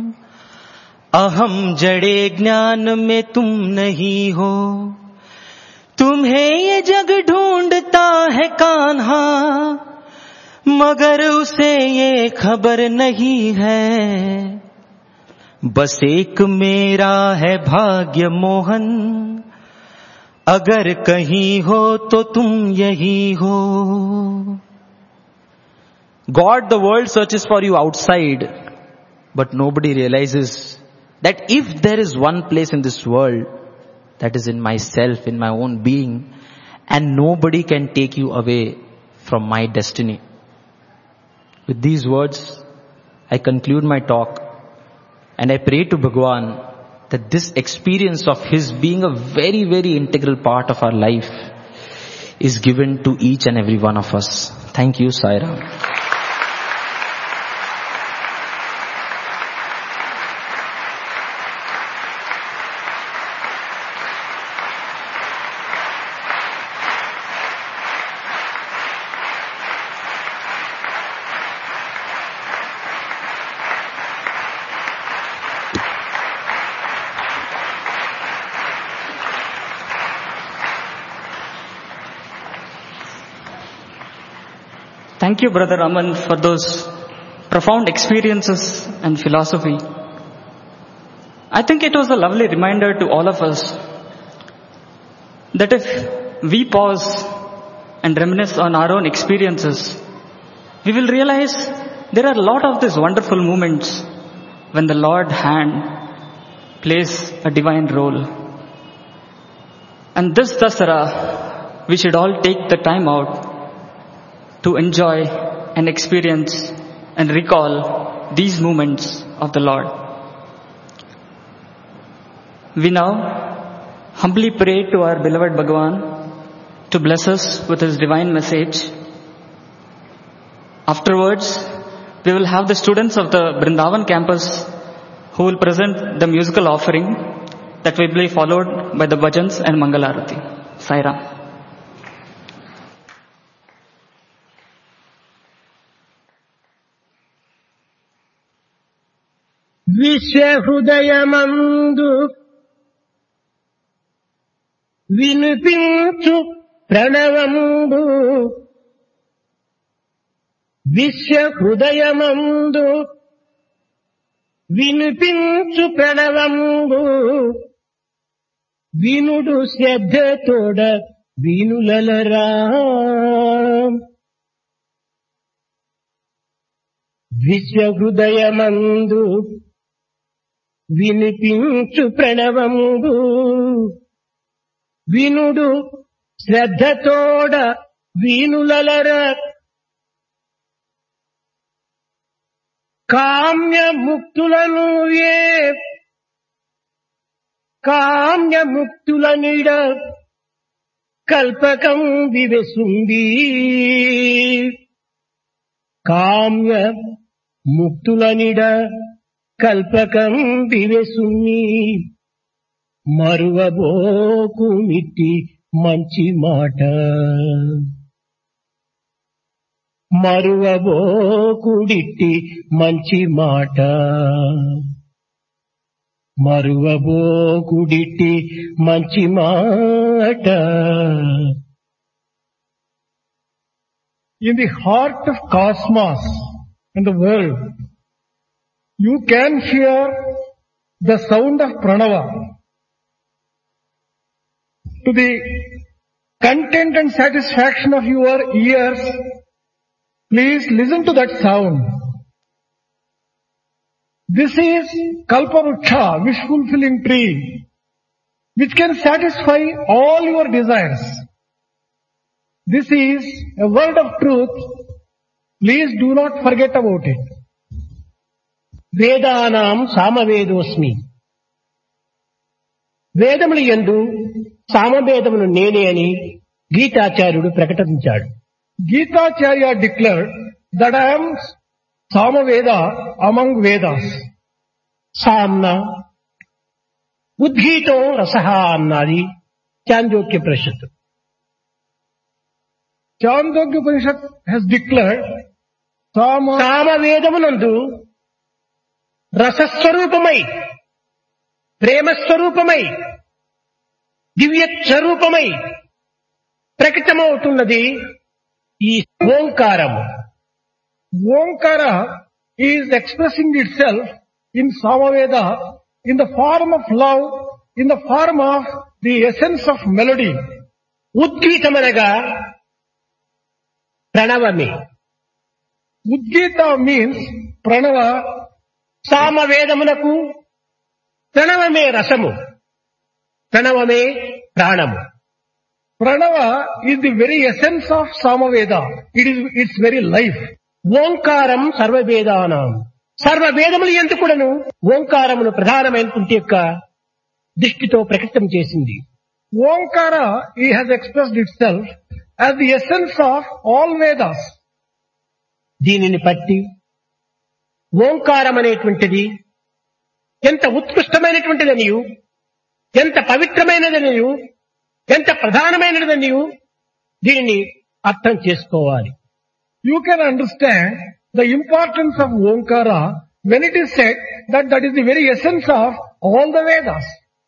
अहम जड़े ज्ञान में तुम नहीं हो, तुम्हें ये जग ढूंढता है कान्हा, मगर उसे ये खबर नहीं है, बस एक मेरा है भाग्य मोहन, अगर कहीं हो तो तुम यही हो. God, the world searches for you outside, but nobody realizes that if there is one place in this world, that is in myself, in my own being, and nobody can take you away from my destiny. With these words, I conclude my talk, and I pray to Bhagwan that this experience of his being a very, very integral part of our life is given to each and every one of us. Thank you, Sai Ram. Thank you, Brother Aman, for those profound experiences and philosophy. I think it was a lovely reminder to all of us that if we pause and reminisce on our own experiences, we will realize there are a lot of these wonderful moments when the Lord hand plays a divine role. And this Dasara, we should all take the time out to enjoy and experience and recall these moments of the Lord. We now humbly pray to our beloved Bhagavan to bless us with his divine message. Afterwards, we will have the students of the Vrindavan campus who will present the musical offering that will be followed by the bhajans and Mangalarati. Sai Ram. విశ్వహృదయమందు వినిపించు ప్రణవంబు, విశ్వహృదయమందు వినిపించు ప్రణవంబు, వినుడు శ్రద్ధతోడ వీనులలరా. విశ్వహృదయమందు వినిపించు ప్రణవంబు, వినుడు శ్రద్ధతోడ వీనులలర. కామ్య ముక్తులను ఏ కామ్యముక్తుల నీడ కల్పకం వివసుంది. కామ్య ముక్తుల నీడ కల్పకం వివసుని మరువబోకు మిట్టి మంచి మాట. మరువబోకుడిట్టి మంచి మాట. మరువబోకుడిట్టి మంచి మాట. In the heart of cosmos, in the world, you can hear the sound of Pranava. To the content and satisfaction of your ears, please listen to that sound. This is Kalparuksha, wish-fulfilling tree, which can satisfy all your desires. This is a word of truth. Please do not forget about it. వేదానాం సామవేదోస్మి. వేదములు యందు సామవేదమును నేనే అని గీతాచార్యుడు ప్రకటించాడు. Gitacharya declared that I am Samaveda among Vedas. సామ్న ఉద్గీతం రసః అన్నది చాంద్రోక్య పరిషత్తు. Chandogya Upanishad has declared Sama, సామవేదమునందు రసస్వరూపమై ప్రేమస్వరూపమై దివ్య స్వరూపమై ప్రకటమవుతున్నది ఈ ఓంకారము. Omkara is expressing itself in Samaveda in the form of love, in the form of the essence of melody. ఉద్గీతమనగా ప్రణవమే. Udgita means Pranava. సామవేదమునకు ప్రణవమే రసము, ప్రణవమే ప్రాణము. Pranava is the very essence of Samaveda. It is its very life. ఓంకారం సర్వవేదానాం. సర్వవేదములు ఎందుకుడను ఓంకారమును ప్రధానమైనటువంటి యొక్క దృష్టితో ప్రకటన చేసింది. Omkara, he has expressed itself as the essence of all Vedas. దీనిని బట్టి ఓంకారం అనేటువంటిది ఎంత ఉత్కృష్టమైనటువంటిదనియు, ఎంత పవిత్రమైనదనియు, ఎంత ప్రధానమైనదనియు దీనిని అర్థం చేసుకోవాలి. You can understand the importance of Omkara when it is said that that is the very essence of all the Vedas.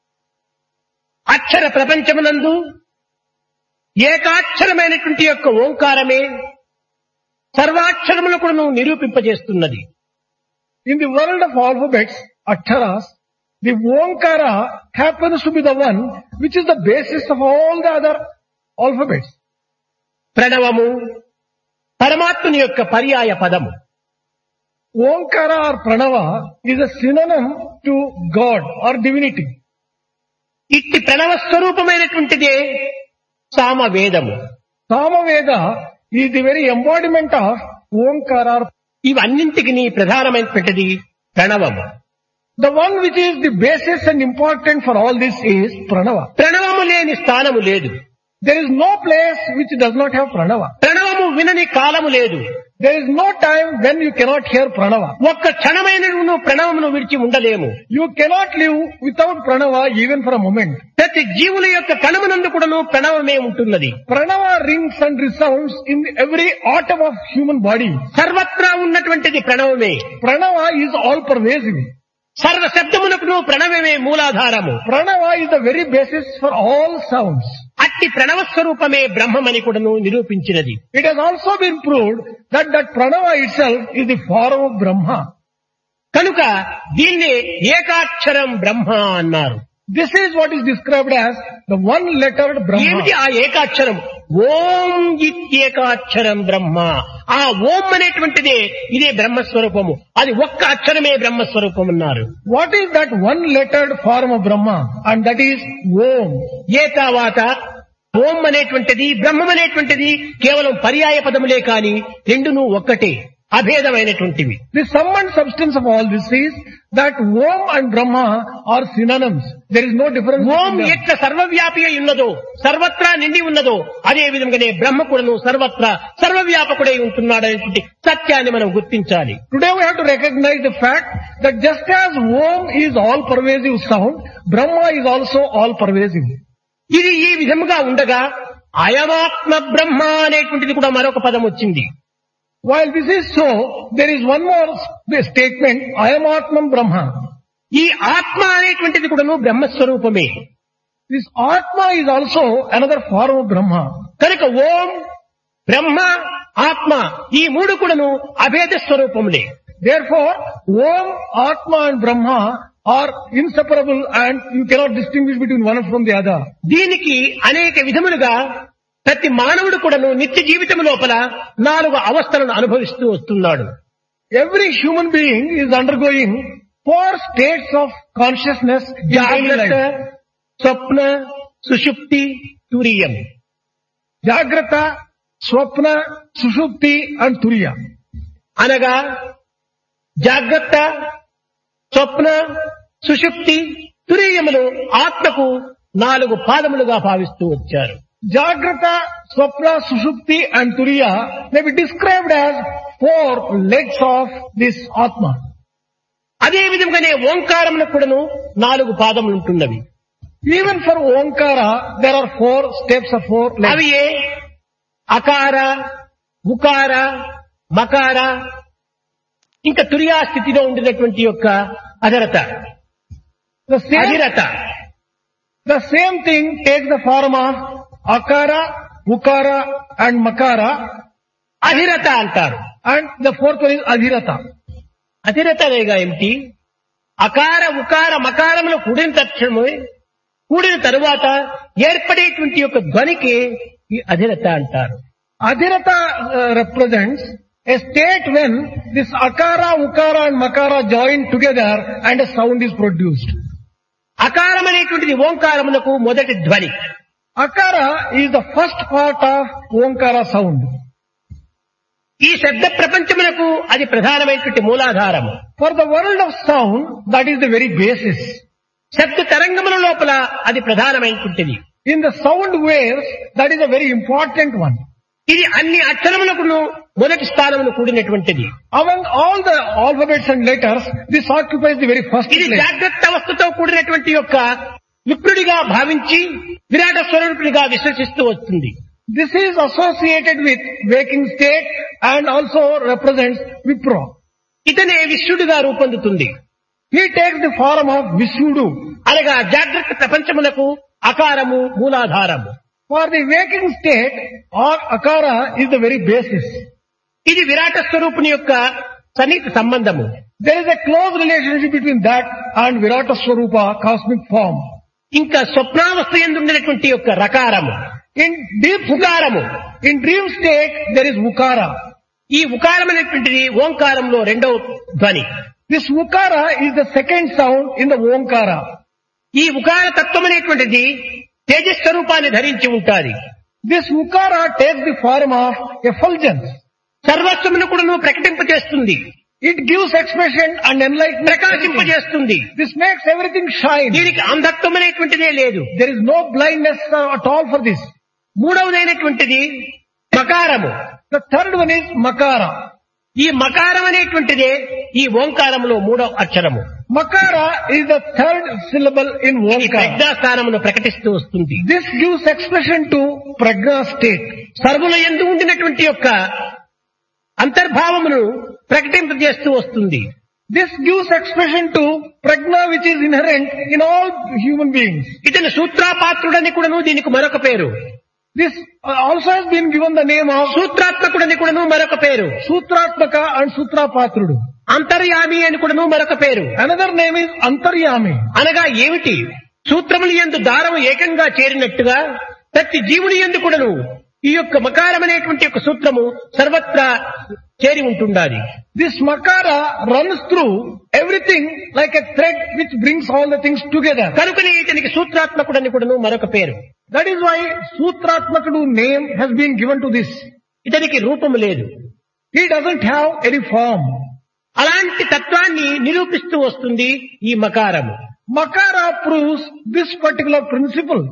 అక్షర ప్రపంచమునందు ఏకాక్షరమైనటువంటి యొక్క ఓంకారమే సర్వాక్షరములను నిరూపింపజేస్తున్నది. In the world of alphabets, Aksharas, the Omkara happens to be the one which is the basis of all the other alphabets. ప్రణవము పరమాత్మని యొక్క పర్యాయ పదము. Omkara or Pranava is a synonym to God or divinity. ఇట్టి ప్రణవ స్వరూపమైనటువంటిదే సామవేదము. Samaveda is the very embodiment of Omkara. ఇవన్నింటికి ప్రధానమైనటువంటిది ప్రణవము. The one which is the basis and important for all this is Pranava. ప్రణవము లేని స్థానము లేదు. There is no place which does not have Pranava. ప్రణవము వినని కాలము లేదు. There is no time when you cannot hear Pranava. ఒక్క క్షణమైన నువ్వు ప్రణవమును విడిచి ఉండలేము. You cannot live without Pranava even for a moment. ప్రతి జీవుల యొక్క కణమునందు కూడాను ప్రణవమే ఉంటున్నది. Pranava rings and resounds in every atom of human body. సర్వత్రా ఉన్నటువంటిది ప్రణవమే. Pranava is all pervasive. సర్వ శబ్దమునకు ప్రణవమే మూలాధారము. Pranava is the very basis for all sounds. అట్టి ప్రణవ స్వరూపమే బ్రహ్మమని కూడాను నిరూపించినది. It has also been proved that that Pranava itself is the form of Brahma. కనుక దీన్ని ఏకాక్షరం బ్రహ్మ అన్నారు. This is what is described as the one-lettered Brahma. ఏమిటి ఆ ఏకాక్షరం? ఓం ఇత్యేకాక్షరం బ్రహ్మ. ఆ ఓం అనేటువంటిదే ఇదే బ్రహ్మస్వరూపము. అది ఒక్క అక్షరమే బ్రహ్మస్వరూపం అన్నారు. What is that one-lettered form of Brahma? And that is Om. ఏ తర్వాత ఓం అనేటువంటిది బ్రహ్మం అనేటువంటిది కేవలం పర్యాయ పదములే కాని రెండును ఒక్కటే. అభేదమైనటువంటివి. The sum and substance of all this is that Om and Brahma are synonyms. There is no difference. Om between them. ఎట్ల సర్వవ్యాపి అయి ఉన్నదో, సర్వత్రా నిండి ఉన్నదో, అదే విధంగానే బ్రహ్మ కూడాను సర్వత్రా సర్వవ్యాపకుడై ఉంటున్నాడు అనేటువంటి సత్యాన్ని మనం గుర్తించాలి. Today we have to recognize the fact that just as Om is all pervasive sound, Brahma is also all pervasive. ఇది ఈ విధముగా ఉండగా అయమాత్మ బ్రహ్మ అనేటువంటిది కూడా మరొక పదం వచ్చింది. While this is so, there is one more s- statement, I am Atman Brahma. ఈ ఆత్మ అనేటువంటిది కూడాను బ్రహ్మస్వరూపమే. This Atma is also another form of Brahma. కనుక ఓం, బ్రహ్మ, ఆత్మ ఈ మూడు కూడాను అభేద స్వరూపములే. Therefore, Om, Atma and Brahma are inseparable and you cannot distinguish between one from the other. దీనికి అనేక విధములుగా ప్రతి మానవుడు కూడాను నిత్య జీవితం లోపల నాలుగు అవస్థలను అనుభవిస్తూ వస్తున్నాడు. Every human being is undergoing four states of consciousness in daily జాగ్రత్త, life. స్వప్న, సుషుప్తి, తురియం. Jagrata, Swapna, Sushupti and Turiya. అనగా జాగ్రత్త, స్వప్న, సుషుప్తి, తురియములు ఆత్మకు నాలుగు పాదములుగా భావిస్తూ వచ్చారు. Jagrata, Swapna, Sushupti and Turiya may be described as four legs of this Atma. అదే విధంగానే ఓంకారమును కూడాను నాలుగు పాదములు ఉంటున్నవి. Even for Omkara, there are four steps of four legs. అవి ఏ అకార, ఉకార, మకార, ఇంకా తురియా స్థితిలో ఉండినటువంటి యొక్క అధరత, The same, అధిరత. the same thing takes the form of Akara, Ukara and Makara అధిరత అంటారు. and the fourth one is Adhirata. అధిరత అనగా ఏమిటి? అకార, ఉకార, మకారములు కూడిన తక్షణము కూడిన తరువాత ఏర్పడేటువంటి యొక్క ధ్వనికి ఈ అధిరత అంటారు. Adhirata uh, represents a state when this Akara, Ukara and Makara join together and a sound is produced. అకారం అనేటువంటిది ఓంకారమునకు మొదటి ధ్వని. Akara is the first part of Omkara sound. ఈ శబ్ద ప్రపంచమునకు అది ప్రధానమైనటువంటి మూలాధారము. For the world of sound, that is the very basis. శబ్ద తరంగముల లోపల అది ప్రధానమైనటువంటిది. In the sound waves, that is a very important one. ఇది అన్ని అక్షరములకు మొదటి స్థానమును కూడినటువంటిది. Among all the alphabets and letters, this occupies the very first ఇది place. జాగ్రత్త అవస్థతో కూడినటువంటి యొక్క విప్రుడిగా భావించి విరాట స్వరూపుడిగా విశ్వసిస్తూ వస్తుంది. This is associated with waking state and also represents Vipra. ఇతనే విశ్వడుగా రూపొందుతుంది. He takes the form of Visudu. అనగా జాగ్రత్త ప్రపంచమునకు అకారము మూలాధారము. For the waking state, or Akara is the very basis. ఇది విరాట స్వరూపుని యొక్క సన్నిహిత సంబంధము. There is a close relationship between that and Virata Swarupa, cosmic form. ఇంకా స్వప్నావస్థ ఎందుండినటువంటి యొక్క రకారము, In deep ఉకారము. in dream state, there is Ukara. ఈ ఉకారం అనేటువంటిది ఓంకారంలో రెండవ ధ్వని. This Ukara is the second sound in the Omkara. ఈ ఉకార తత్వం అనేటువంటిది తేజస్వరూపాన్ని ధరించి ఉంటాది. This Ukara takes the form of effulgence. సర్వస్వమును కూడా ప్రకటింపజేస్తుంది, It gives expression and enlightenment. ప్రకాశింపజేస్తుంది. This makes everything shine. దీనికి అంధత్వం అనేటువంటిదే లేదు. There is no blindness uh, at all for this. మూడవదైనటువంటిది మకారము. The third one is Makara. ఈ మకారం అనేటువంటిదే ఈ ఓంకారములో మూడవ అక్షరము. Makara is the third syllable in ఈ Omkara. ప్రజ్ఞాస్థానమును ప్రకటిస్తూ వస్తుంది. This gives expression to Prajna state. సర్వుల యందు ఉండినటువంటి యొక్క అంతర్భావమును ప్రకటింపజేస్తూ వస్తుంది. This gives expression to Prajna which is inherent in all human beings. ఇతను సూత్రాపాత్రుడని కూడాను దీనికి మరొక పేరు. This uh, also has been given the name of సూత్రాత్మకుడని కూడాను మరొక పేరు. Sutratmaka and Sutrapatrudu. అంతర్యామి అని కూడాను మరొక పేరు. Another name is Antaryami. అనగా ఏమిటి? సూత్రముల యందు దారము ఏకంగా చేరినట్టుగా ప్రతి జీవుని యందు కూడాను ఈ యొక్క మకారం అనేటువంటి యొక్క సూత్రము సర్వత్రా చేరి ఉంటుండాలి. This Makara runs through everything like a thread which brings all the things together. కనుకనే ఇతనికి సూత్రాత్మకుడని కూడాను మరొక పేరు. That is why Sutratmakadu name has been given to this. ఇతనికి రూపము లేదు. He doesn't have any form. అలాంటి తత్వాన్ని నిరూపిస్తూ వస్తుంది ఈ మకారము. Makara proves this particular principle.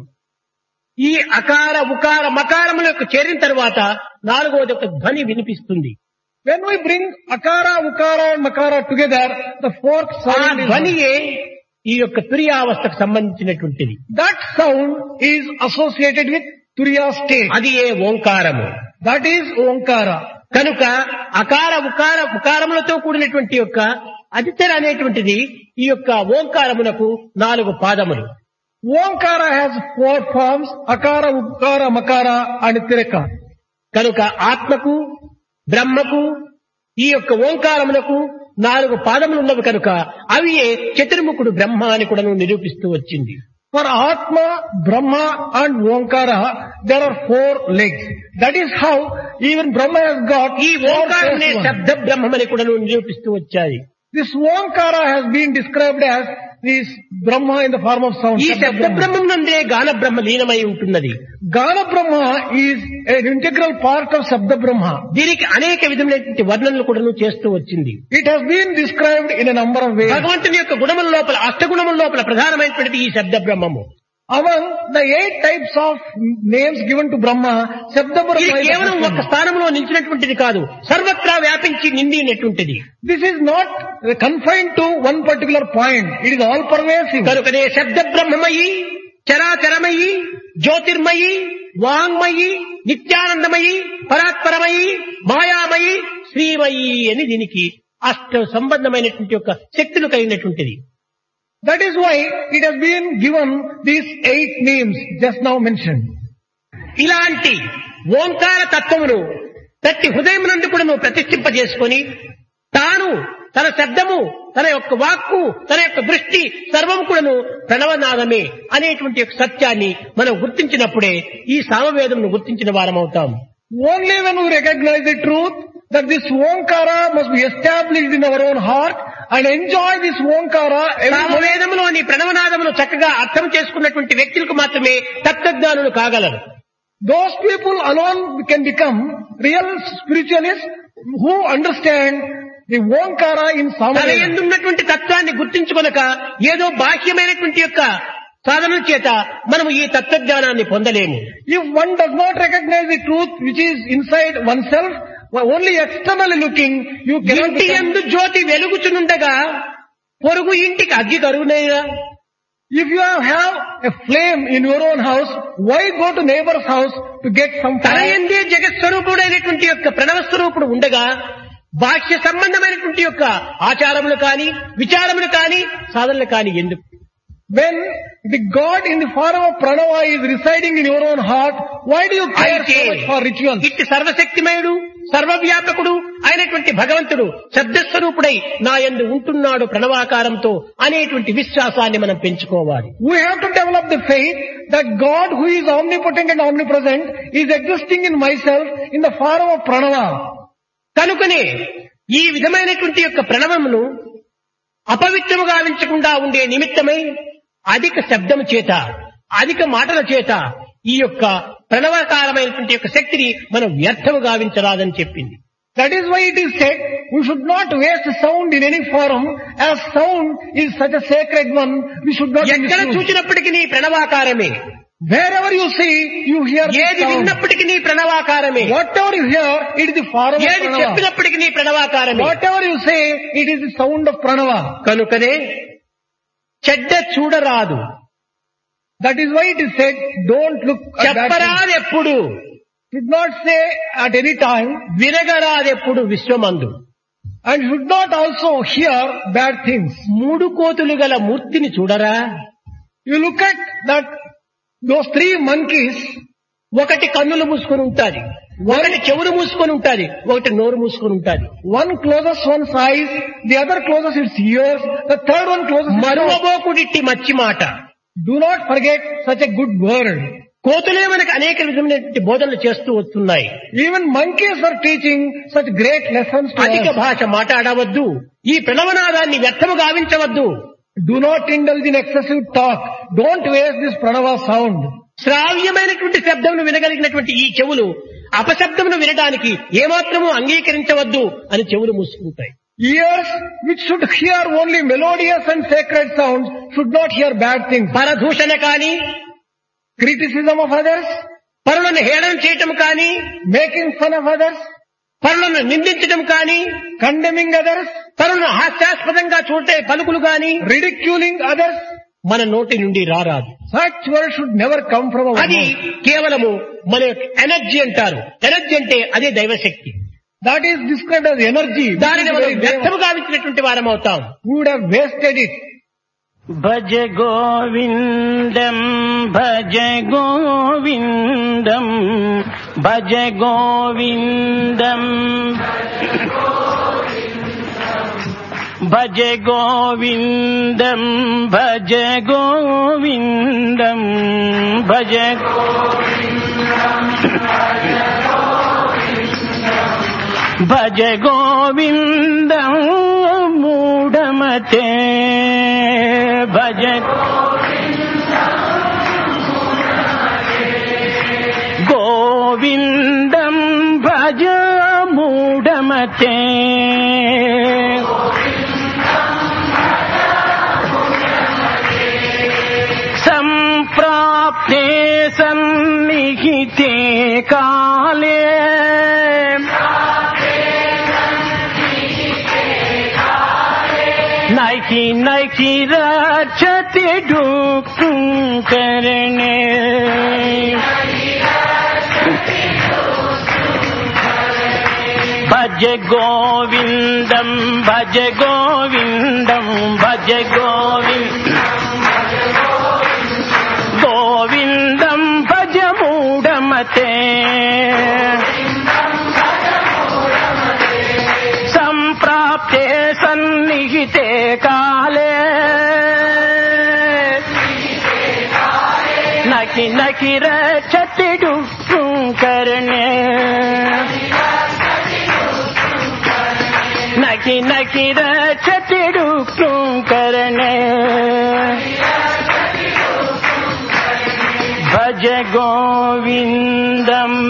ఈ అకార ఉకార మకారములకు చేరిన తర్వాత నాలుగవది ఒక ధ్వని వినిపిస్తుంది. When we bring akara, ukara and makara together, the fourth ఆ sound is ధ్వనియే ఈ యొక్క తురియావస్థకు సంబంధించినటువంటిది. that sound is associated with turiya state. అది ఏ ఓంకారము. That is Omkara. కనుక అకార ఉకార ఉకారములతో కూడినటువంటి యొక్క అదితర అనేటువంటిది ఈ యొక్క ఓంకారమునకు నాలుగు పాదములు. Omkara has four forms, akara, ukara, makara and tireka. కనుక ఆత్మకు బ్రహ్మకు ఈ యొక్క ఓంకారమునకు నాలుగు పాదములు ఉన్నవి కనుక అవి చతుర్ముఖుడు బ్రహ్మ అని కూడా నిరూపిస్తూ వచ్చింది. For Atma, Brahma and Omkara, there are four legs. That is how even Brahma has got ఈ four ఓంకారమునే first one. శబ్ద బ్రహ్మని కూడా నిరూపిస్తూ వచ్చాయి. This Omkara has been described as this Brahma in the form of sound. ఈ Shabda శబ్ద Brahma. బ్రహ్మం నందే గాన బ్రహ్మ లీనమై ఉంటున్నది. Gana Brahma is an integral part of Shabda Brahma. దీనికి అనేక విధములైనటువంటి వర్ణనలు కూడా చేస్తూ వచ్చింది. It has been described in a number of ways. భగవంతుని యొక్క గుణముల లోపల అష్టగుణముల లోపల ప్రధానమైనటువంటిది ఈ శబ్ద బ్రహ్మము. Among the eight types of names given to Brahma, Shabda Brahma ఇది is the కేవలం first ఒక one. స్థానంలో నిలిచినటువంటిది కాదు, సర్వత్రా వ్యాపించి నిండినటువంటిది. This is not confined to one particular point. It is all pervasive. కనుకనే శబ్ద బ్రహ్మమయి, చరాచరమయి, జ్యోతిర్మయి, వాంగ్మయి, నిత్యానందమయి, పరాత్పరమయి, మాయామయి, శ్రీమయి అని దీనికి అష్ట సంబంధమైనటువంటి యొక్క శక్తులు కలిగినటువంటిది. That is why it has been given these eight names just now mentioned. ఇలాంటి ఓంకార తత్వమును ప్రతి హృదయం నుండి కూడా నువ్వు ప్రతిష్ఠింపజేసుకొని తాను తన శబ్దము, తన యొక్క వాక్కు, తన యొక్క దృష్టి సర్వం కూడాను ప్రణవనాదమే అనేటువంటి యొక్క సత్యాన్ని మనం గుర్తించినప్పుడే ఈ సామవేదమును గుర్తించిన వారమవుతాం. Only when we recognize the truth that this Omkara must be established in our own heart and enjoy this Omkara every moment. సామవేదములోని ప్రణవనాదమును చక్కగా అర్థం చేసుకున్నటువంటి వ్యక్తులకు మాత్రమే తత్వజ్ఞానులు కాగలరు. Those people alone can become real spiritualists who understand the Omkara in తన Samaveda. ఎందున్నటువంటి తత్వాన్ని గుర్తించుకొనక ఏదో బాహ్యమైనటువంటి యొక్క సాధనల చేత మనము ఈ తత్వజ్ఞానాన్ని పొందలేము. If one does not recognize the truth which is inside oneself, only externally looking, you cannot ఇంటి become. యందు జ్యోతి వెలుగుచునుండగా పొరుగు ఇంటికి అగ్గి కరుగునేగా. If you have a flame in your own house, why go to neighbor's house to get some తన fire? ఎందే జగత్స్వరూపుడైనటువంటి యొక్క ప్రణవ స్వరూపుడు ఉండగా బాహ్య సంబంధమైనటువంటి యొక్క ఆచారములు కాని విచారములు కాని సాధనలు కాని ఎందుకు? When the God in the form of Pranava is residing in your own heart, why do you care అయితే so much for rituals? ఇట్టి సర్వశక్తిమయుడు సర్వవ్యాపకుడు అయినటువంటి భగవంతుడు శబ్దస్వరూపుడై నా యందు ఉంటున్నాడు ప్రణవాకారంతో అనేటువంటి విశ్వాసాన్ని మనం పెంచుకోవాలి. We have to develop the faith that God who is omnipotent and omnipresent is existing in myself in the form of Pranava. కనుకనే ఈ విధమైనటువంటి యొక్క ప్రణవమును అపవిత్రము గావించకుండా ఉండే నిమిత్తమై అధిక శబ్దము చేత అధిక మాటల చేత ఈ యొక్క ప్రణవకారమైనటువంటి యొక్క శక్తిని మనం వ్యర్థము గావించరాదని చెప్పింది. That is why it is said, we should not waste sound in any form, as sound is such a sacred one, we should not ఎక్కడ misuse. చూచినప్పటికీ నీ ప్రణవాకారమే, Wherever you see, you hear the ఏది sound. విన్నప్పటికీ నీ ప్రణవాకారమే, Whatever you hear, it is the form of ఏది Pranava. చెప్పినప్పటికీ నీ ప్రణవాకారమే. Whatever you say, it is the sound of Pranava. కనుకనే చెడ్డ చూడరాదు, That is why it is said, don't look at that. చెప్పరాదు ఎప్పుడు, Should not say at any time, వినగరాదెప్పుడు విశ్వమందు. and should not also hear bad things. మూడు కోతులు గల మూర్తిని చూడరా. You look at that, those three monkeys, ఒకటి కన్నులు మూసుకొని ఉంటాది, ఒకటి చెవులు మూసుకొని ఉంటాది, ఒకటి నోరు మూసుకొని ఉంటాది. one closes one's eyes, the other closes its ears, the third one closes its mouth. మరువబోకుడిట్టి మచ్చి మాట. Do not forget such a good word. కోతులే మనకు అనేక విధమైనటువంటి బోధనలు చేస్తూ వస్తున్నాయి. Even monkeys are teaching such great lessons to అధిక us. భాష మాట్లాడవద్దు, ఈ ప్రణవనాదాన్ని వ్యర్థము గావించవద్దు, Do not indulge in excessive talk. Don't waste this pranava sound. శ్రావ్యమైనటువంటి శబ్దమును వినగలిగినటువంటి ఈ చెవులు అపశబ్దమును వినడానికి ఏమాత్రము అంగీకరించవద్దు అని చెవులు మూసుకుంటాయి. Ears which should hear only melodious and sacred sounds should not hear bad things. పరదూషణ కానీ, Criticism of others, పరులను హేళన చేయటం కానీ, making fun of others, పరులను నిందించడం కానీ, condemning others, పరులను హాస్యాస్పదంగా చూడే పలుకులు కానీ ridiculing others, మన నోటి నుండి రారాదు. such words should never come from our అది mouth. కేవలము మన ఎనర్జీ అంటారు. ఎనర్జీ అంటే అదే దైవశక్తి. That is described as energy. దానిని మనం వ్యర్థము గావించినటువంటి వారం అవుతాం. We would have wasted it. భజ గోవిందం భజ గోవిందం భజ గోవిందం భజ గోవిందం భజ గోవిందం భజ భజ గోవిందం మూఢమతే భజ గోవిందం భజ మూఢమతే సంప్రాప్తే సన్నిహితే కాలే नैकी नैकी रचते ढूक करने भज गोविंदम भज गोविंदम भज गोविंद गोविंदम भज मूढ़मते संप्राप्ते सन्निहिते काले नकी नकी रचते डुक्कू करने नकी नकी रचते डुक्कू करने भज गोविंदम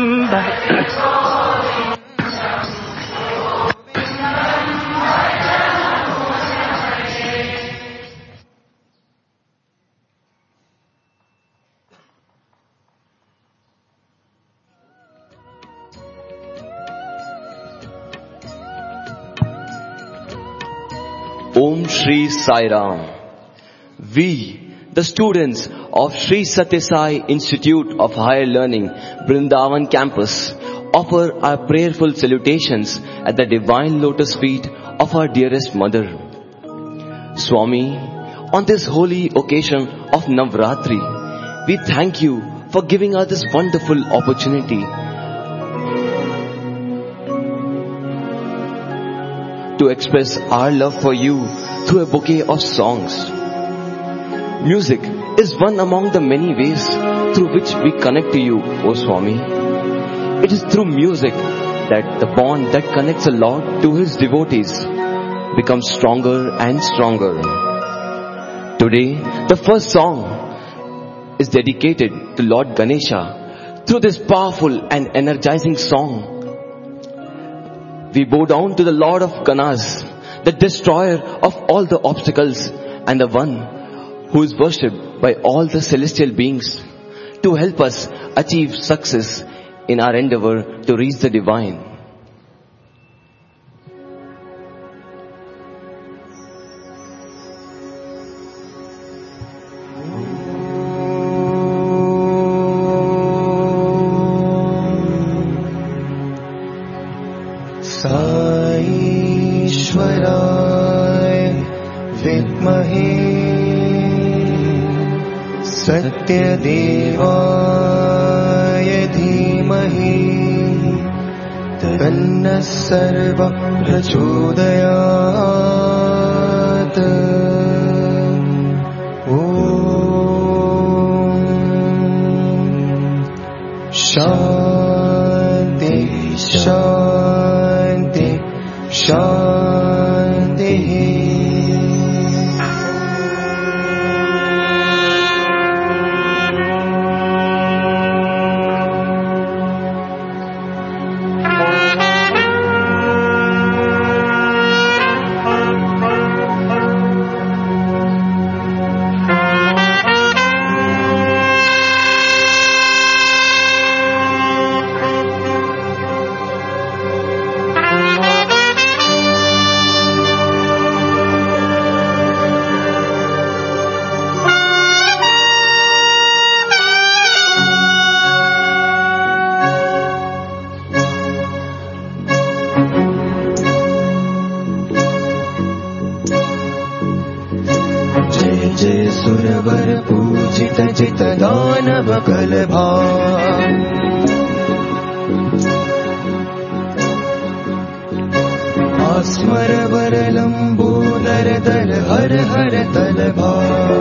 Om Shri Sai Ram. We, the students of Shri Satya Sai Institute of Higher Learning, Vrindavan campus, offer our prayerful salutations at the divine lotus feet of our dearest mother. Swami, on this holy occasion of Navratri, we thank you for giving us this wonderful opportunity to express our love for you through a bouquet of songs. Music is one among the many ways through which we connect to you, O Swami. It is through music that the bond that connects the Lord to His devotees becomes stronger and stronger. Today, the first song is dedicated to Lord Ganesha. Through this powerful and energizing song, we bow down to the Lord of Ganas, the destroyer of all the obstacles and the one who is worshipped by all the celestial beings, to help us achieve success in our endeavor to reach the divine. सत्यदेवाय धीमहि तन्नः सर्वः प्रचोदयात् ॐ शान्ति शान्ति शान्तिः पूजित जित दानव कलभा आस्मर वर लंबोदर दल हर हर तलभा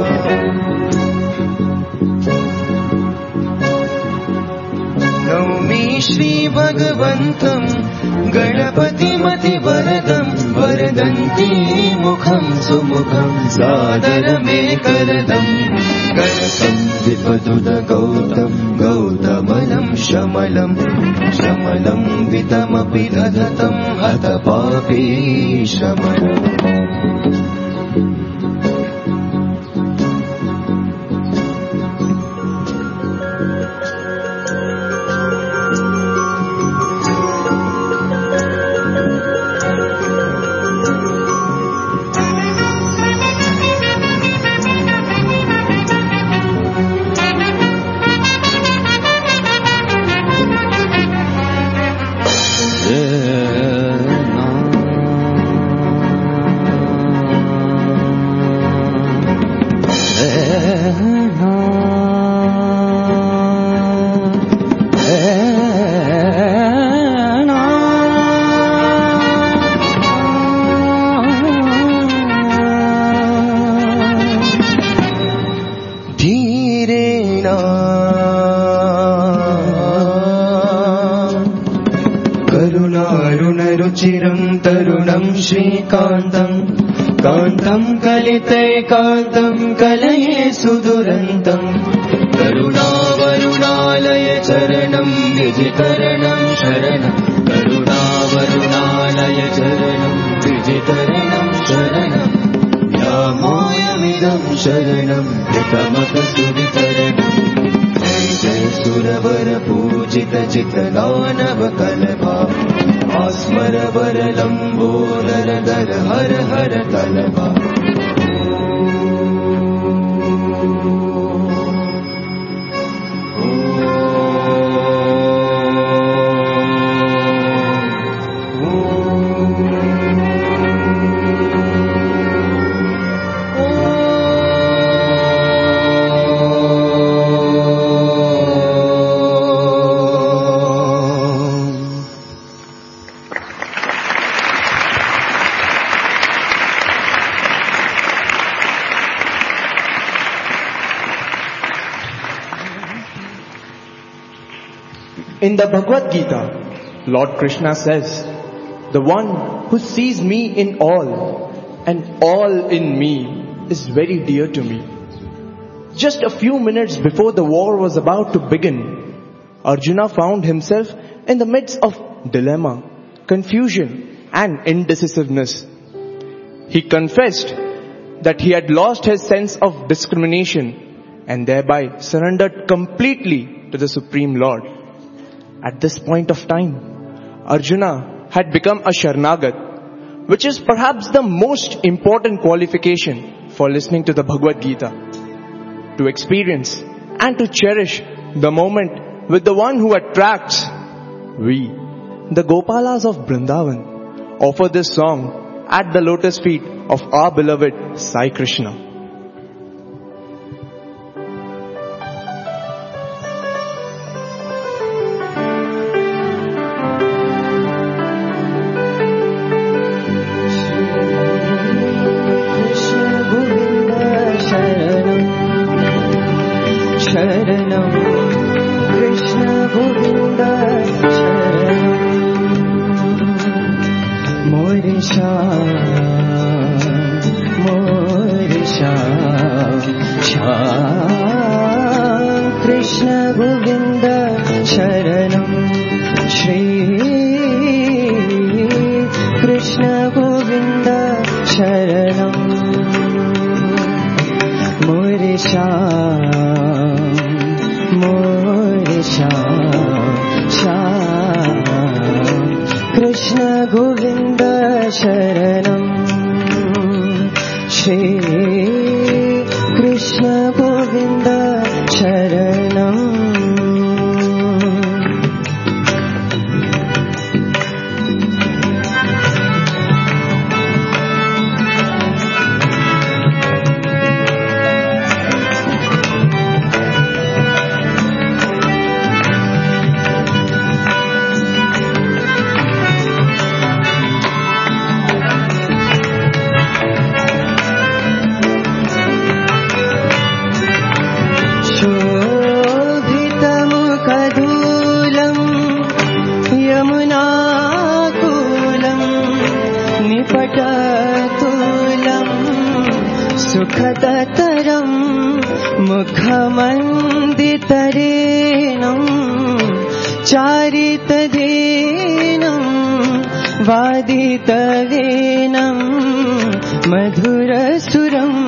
नौमि श्री भगवन्तं गणपतिमति वरदं वरदन्ती मुखं सुमुखं सादर मे करदं गणकं विपदुद गौतं गौतमलं शमलं शमलं वितमपि दधतं हतपापी शमलम् श्रीकान्तं कान्तं कलितैकान्तं कलये सुदुरन्तं करुणावरुणालय चरणं विजितरणं शरणं करुणावरुणालय चरणं विजितरणं शरणं व्यामोहमिदं शरणं कृतमपसुवितरणं जय जय सुरवर पूजित जित दानव कलभा आस्मर वर लंबोदर दर हर हर तलभा In the Bhagavad Gita, Lord Krishna says, the one who sees me in all and all in me is very dear to me. Just a few minutes before the war was about to begin, Arjuna found himself in the midst of dilemma, confusion and indecisiveness. He confessed that he had lost his sense of discrimination and thereby surrendered completely to the Supreme Lord. At this point of time, Arjuna had become a Sharnagat, which is perhaps the most important qualification for listening to the Bhagavad Gita. To experience and to cherish the moment with the one who attracts, we, the Gopalas of Vrindavan, offer this song at the lotus feet of our beloved Sai Krishna. वादितधीनम् वादितवीनम् मधुरसुरम्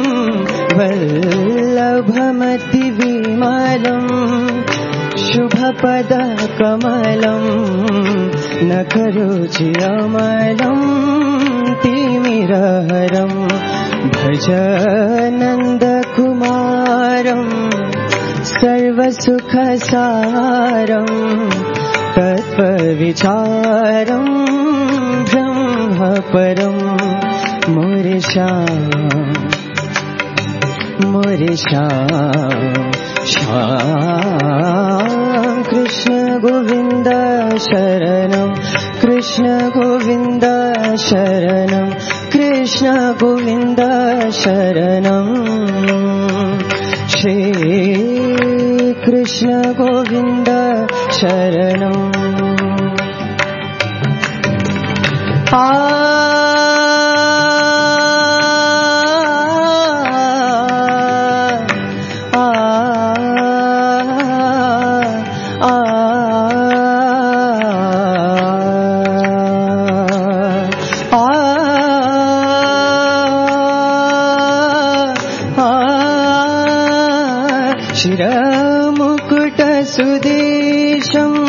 वल्लभमतिविमलम् शुभपदकमलम् नखरुचिरमलम् तिमिरहरम् भज नन्दकुमारम् सर्वसुखसारम् तत्त्वविचारम् ब्रह्मपरम् मुरिशाम् मुरिशाम् श्याम् कृष्ण गोविन्द शरणम् कृष्ण गोविन्द शरणम् कृष्ण गोविन्द शरणम् श्री कृष्ण गोविन्द शरणम् आ शिरमुकुटसुदेशम्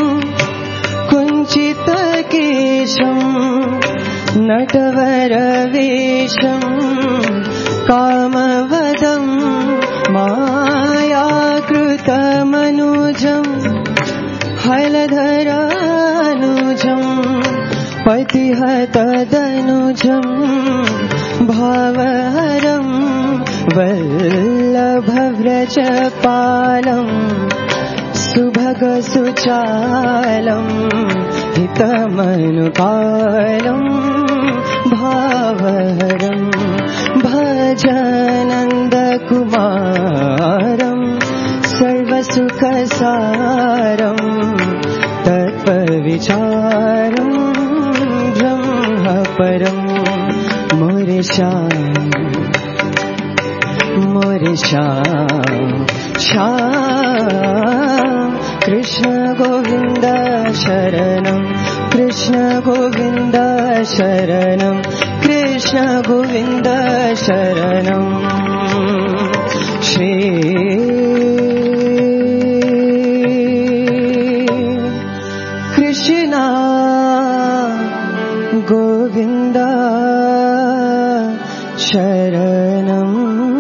कुञ्चितकेशम् नटवरवेशम् कामवदम् मायाकृतमनुजम् हलधरानुजम् पतिहतदनुजम् भावहरम् वल्लभव्रजपालम् सुभगसुचालम् हितमनुकालम् भावहरम् भजानन्दकुमारम् सर्वसुखसारम् तत्त्वविचारम् ब्रह्मपरम् मुरिशाम् मुरिशाम् श्याम् कृष्ण गोविन्द शरणम् कृष्ण गोविन्द शरणम् कृष्ण गोविन्द शरणम् श्री कृष्ण गोविन्द शरणम्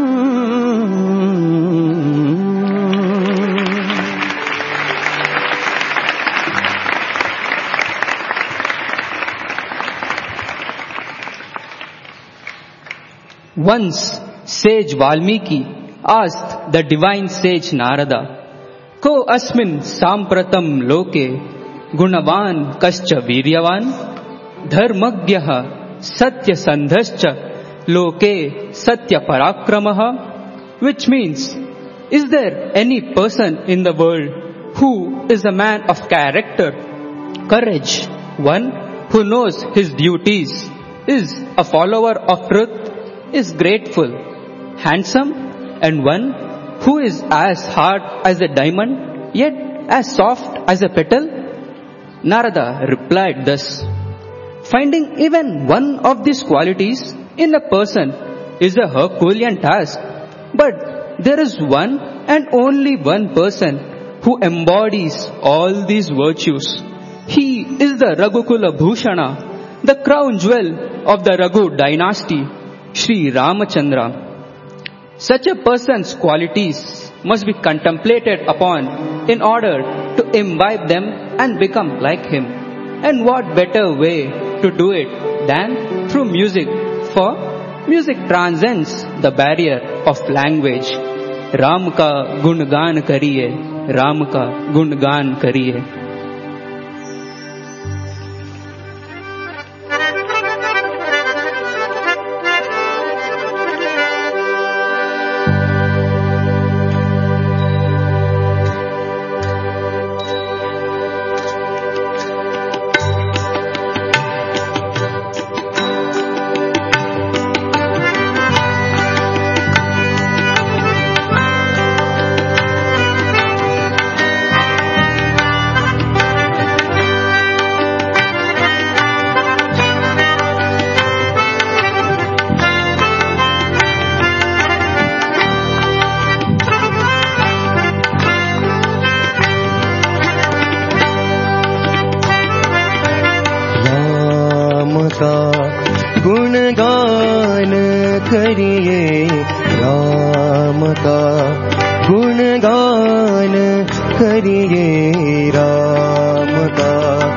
Once sage Valmiki asked the divine sage Narada, Ko asmin sampratam loke gunavan kascha viryavan dharmagyaha satya sandhascha loke satya parakramaha, which means, is there any person in the world who is a man of character, courage, one who knows his duties, is a follower of truth, is grateful, handsome, and one who is as hard as a diamond, yet as soft as a petal? Narada replied thus, finding even one of these qualities in a person is a Herculean task, but there is one and only one person who embodies all these virtues. He is the Raghukula Bhushana, the crown jewel of the Raghu dynasty, Sri Ramachandra. Such a person's qualities must be contemplated upon in order to imbibe them and become like him. And what better way to do it than through music, for music transcends the barrier of language. Ram ka gungaan kariye, Ram ka gungaan kariye. करिए राम का गुणगान करिए राम का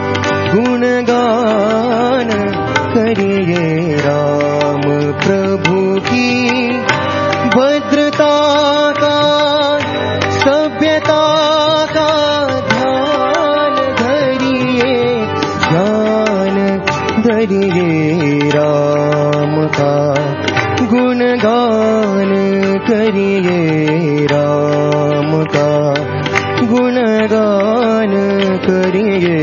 गुणगान करिए राम प्रभु की भद्रता का सभ्यता का ध्यान धरिए ध्यान धरिए राम का गुणगान करिए राम का गुणगान करिए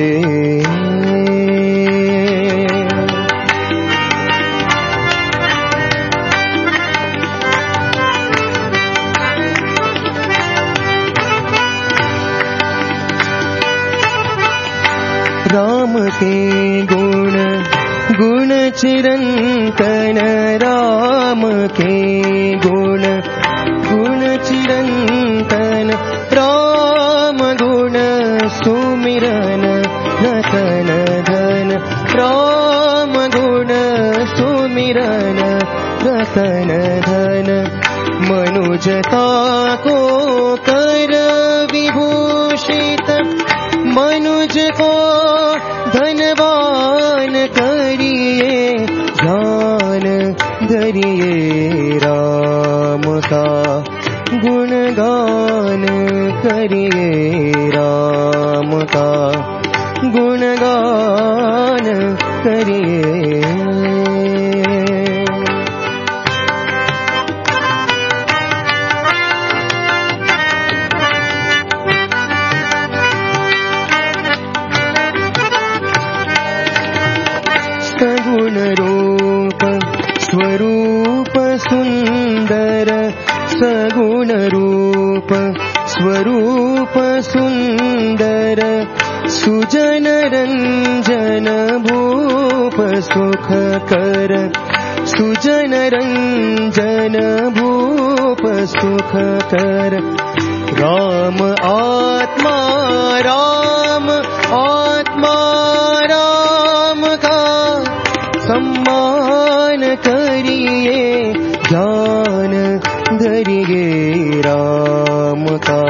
राम के गुण गुण चिरंतन राम के गुण गुण चिरंतन राम गुण सुमिरन रतन धन राम गुण सुमिरन रतन धन मनुजता को कर विभूषित मनुज को धनवान करिए ध्यान धरिए राम का गुणगान करिए राम का गुणगान करिए सगुण रूप स्वरूप सुंदर सगुण रूप स्वरूप सुंदर सुजन रंजन भूप सुख कर सुजन रंजन भूप सुख कर राम आत्मा राम आत्मा राम का सम्मान करिए ध्यान धरिए राम का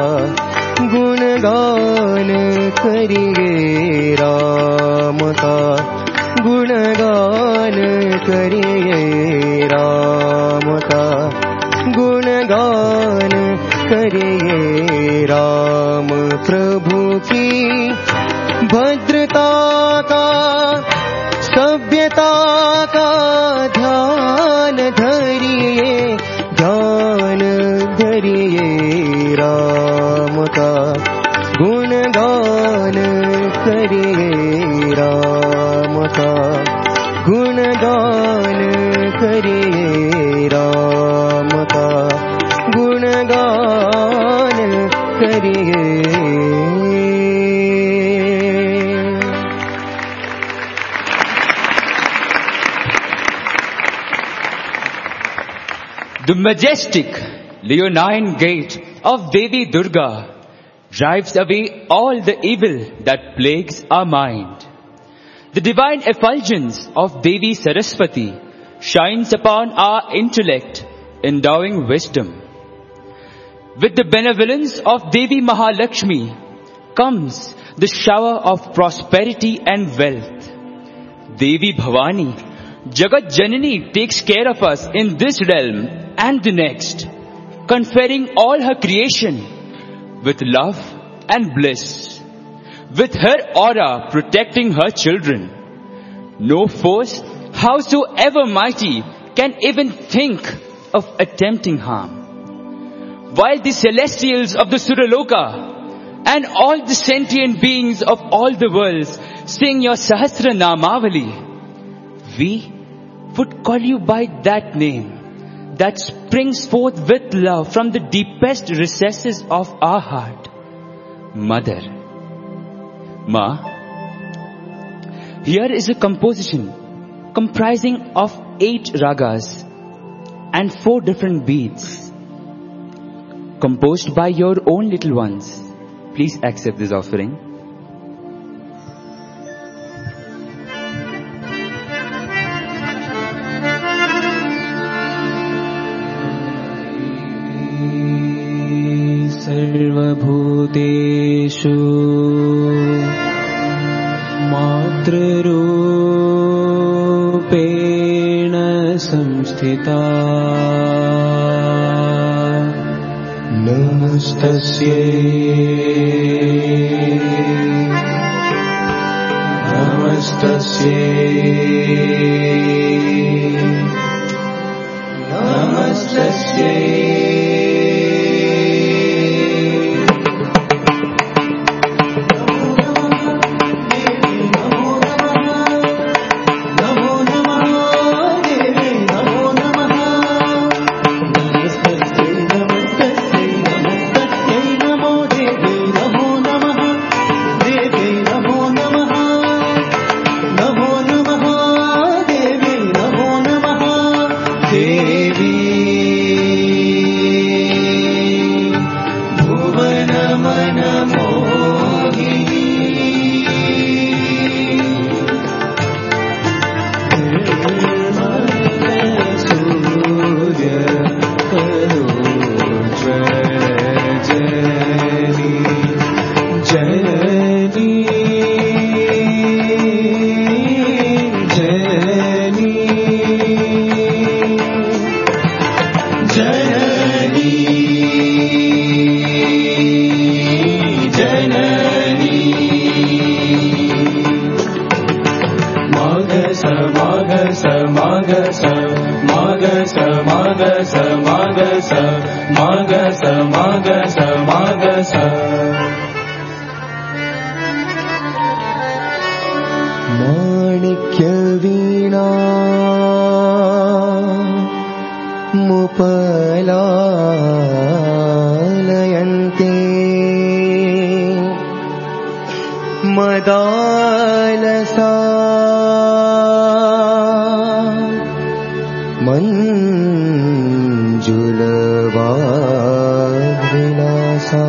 गुणगान करिए राम का गुणगान करिए राम का गुणगान करिए राम प्रभु की भद्रता का सभ्यता का ध्यान धरिए ध्यान धरिए राम का गुणगान करिए राम का गुणगान करिए राम का गुणगान करिए The majestic leonine gait of Devi Durga drives away all the evil that plagues our mind. The divine effulgence of Devi Saraswati shines upon our intellect, endowing wisdom. With the benevolence of Devi Mahalakshmi comes the shower of prosperity and wealth. Devi Bhavani, Jagat Janani takes care of us in this realm and the next, conferring all her creation with love and bliss, with her aura protecting her children. No force, howsoever mighty, can even think of attempting harm. While the celestials of the Suraloka and all the sentient beings of all the worlds sing your Sahasra Namavali, we would call you by that name that springs forth with love from the deepest recesses of our heart. Mother. Ma, here is a composition comprising of eight ragas and four different beats, composed by your own little ones. Please accept this offering. सर्वभूतेषु मातृरूपेण संस्थिता नमस्तस्यै नमस्तस्यै नमस्तस्यै माणिक्यवीणा मुपलालयन्ते मदालसा मञ्जुलवाग्विलासा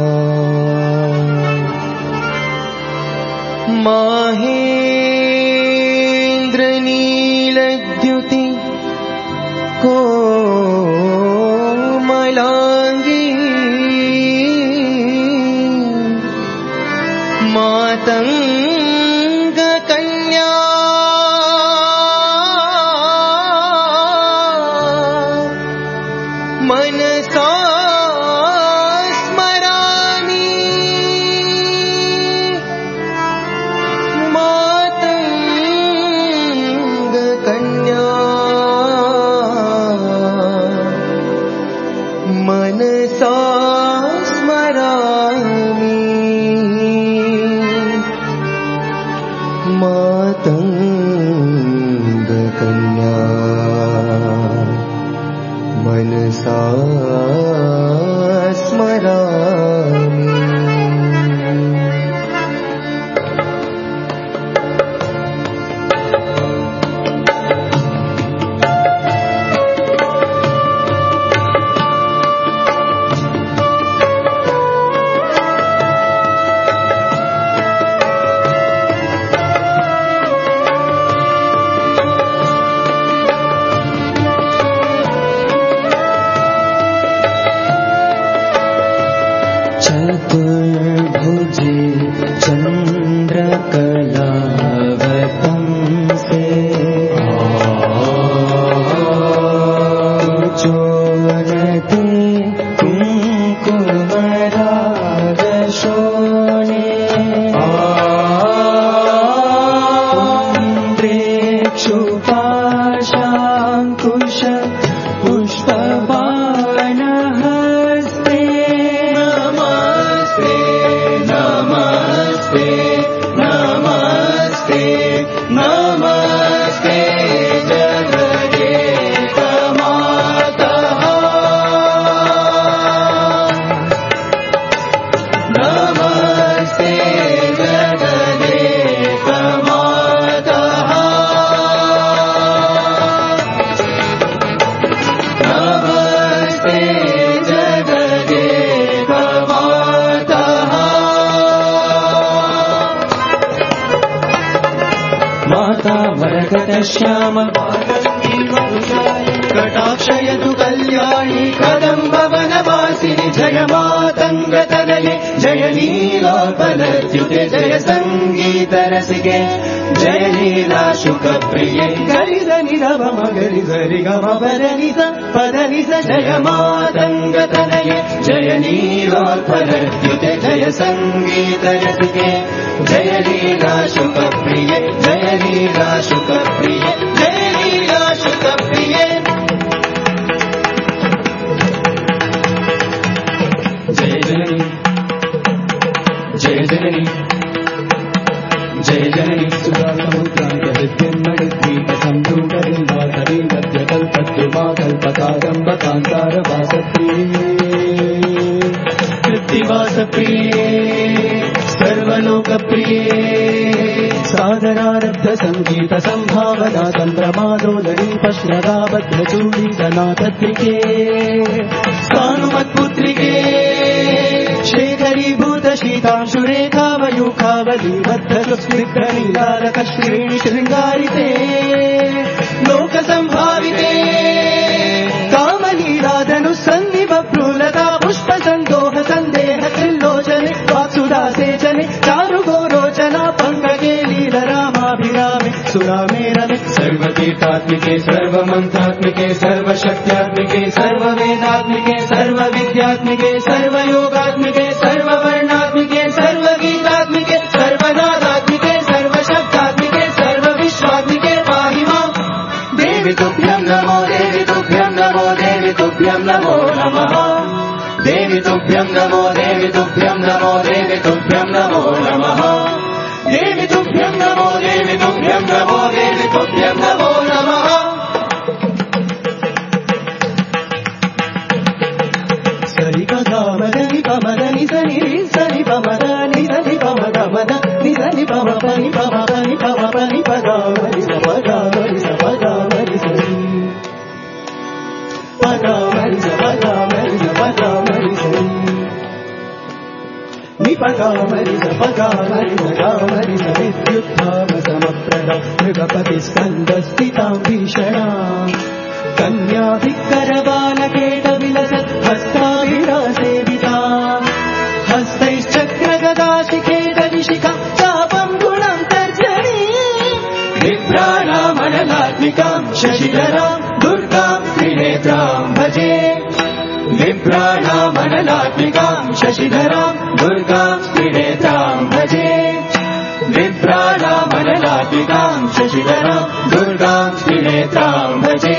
माहेन्द्रनीलद्युति कोमलाङ्गी मातङ्गकन्या मनसा स्मरामि मातङ्गकन्या मनसा स्मरामि मातङ्गकन्या मनसा स्मरामि चतुर्भुजे चन्द्रकलावतंसे चोरते कुङ्कुमरागशोणे पुण्ड्रेक्षुपाशाङ्कुश पुष्पबाणहस्ते नमस्ते जगदेकमातः नमस्ते जगदेकमातः नमस्ते जगदेकमातः माता वरगतश्याम गौरी वपुषाली कटाक्षयतु कल्याणी कदम्बवनवासिनि जय मातङ्गतनये जय लीलाफलद्युते जय सङ्गीतरसिके जय लीला शुकप्रिये गरिधनि रव मगरि सरि गम पदनि स पदनि स जय मातङ्गतनये जय लीलाफलद्युते जय सङ्गीतरसिके जय लीला शुकप्रिये जय लीला शुकप्रिये जय लीला शुकप्रिये जय जननी जय जननी जय जननी कृत्तिवासप्रिये सर्वलोकप्रिये सादरारब्ध संगीत संभावना तंत्रमादोलनी पश्रदाबद्धचूडी जनातत्रिके सानुमत्पुत्रिके शेखरीभूत शीतांशुरेखावयूखावली बद्धस्निग्धनीलालकश्रेणि शृङ्गारिते लोकसम्भाविते कामलीलादनु सन्निबभ्रूलता पुष्पसन्दोह सन्देह त्रिलोचने वाक्सुदासेचने चारुगोरोचना पङ्कजे लीलरामाभिरामे सुरामे रमे सर्वतीर्थात्मिके सर्वमन्त्रात्मिके सर्वशक्त्यात्मिके सर्ववेदात्मिके सर्वविद्यात्मिके सर्वयोगात्मिके सर्ववर्णात्मिके सर्वगीतात्मिके सर्वनादात्मिके सर्वशब्दात्मिके सर्वविश्वात्मिके पाहि माम् देवि तुभ्यं नमो देवि तुभ्यं नमो देवि तुभ्यं नमो नमः देवि तुभ्यं नमो देवि तुभ्यं नमो देवि तुभ्यं नमो नमः देवि तुभ्यं नमो देवि तुभ्यं नमो देवि तुभ्यं नमो नमः सरि पमदनि पमदनि सनि सनि पमदनि सनि पमदमद नि सनि पम पनि पम पनि पम पनि पदामरि सपदामरि सपदामरि सनि पदामरि सपदामरि सपदामरि सनि निपदामरि सपदामरि सदामरि सविद्युत्थाम समप्रदा मृगपतिस्कन्दस्थितां भीषणा कन्याभिकरबालकेटविलसत् हस्ताभिरासेविता हस्तैश्चक्रगदाशिखेटविशिखा चापं गुणं तर्जनी विभ्राणामनलात्मिकां शशिधरां दुर्गां त्रिनेत्रां भजे विभ्राणामनलात्मिकां शशिधरां दुर्गां त्रिनेत्रां भजे विभ्राणामनलात्मिकां शशिधरां दुर्गां त्रिनेत्रां भजे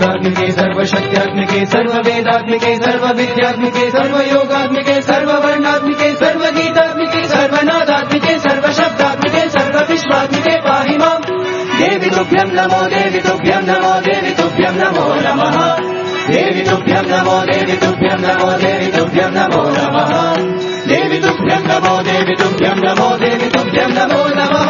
सर्वभूतात्मिके सर्वशक्त्यात्मिके सर्ववेदात्मिके सर्वविद्यात्मिके सर्वयोगात्मिके सर्ववर्णात्मिके सर्वगीतात्मिके सर्वनादात्मिके सर्वशब्दात्मिके सर्वविश्वात्मिके पाहि माम् देवि तुभ्यं नमो देवि तुभ्यं नमो देवि तुभ्यं नमो नमः देवि तुभ्यं नमो देवि तुभ्यं नमो देवि तुभ्यं नमो नमः देवि तुभ्यं नमो देवि तुभ्यं नमो देवि तुभ्यं नमो नमः.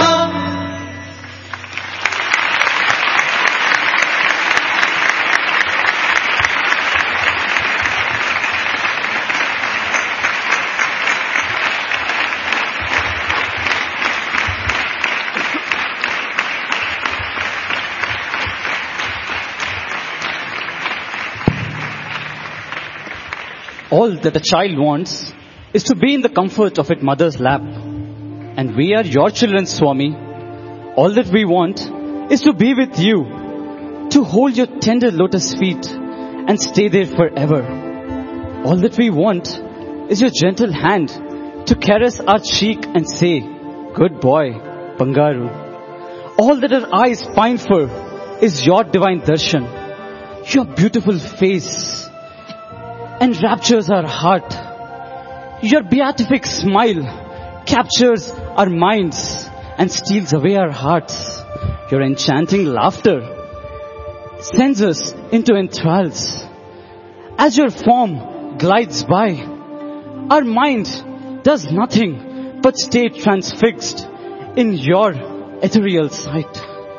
All that a child wants is to be in the comfort of its mother's lap. And we are your children, Swami. All that we want is to be with you, to hold your tender lotus feet and stay there forever. All that we want is your gentle hand to caress our cheek and say, good boy, Bangaru. All that our eyes pine for is your divine darshan, your beautiful face enraptures our heart. Your beatific smile captures our minds and steals away our hearts. Your enchanting laughter sends us into enthralls. As your form glides by, our mind does nothing but stay transfixed in your ethereal sight.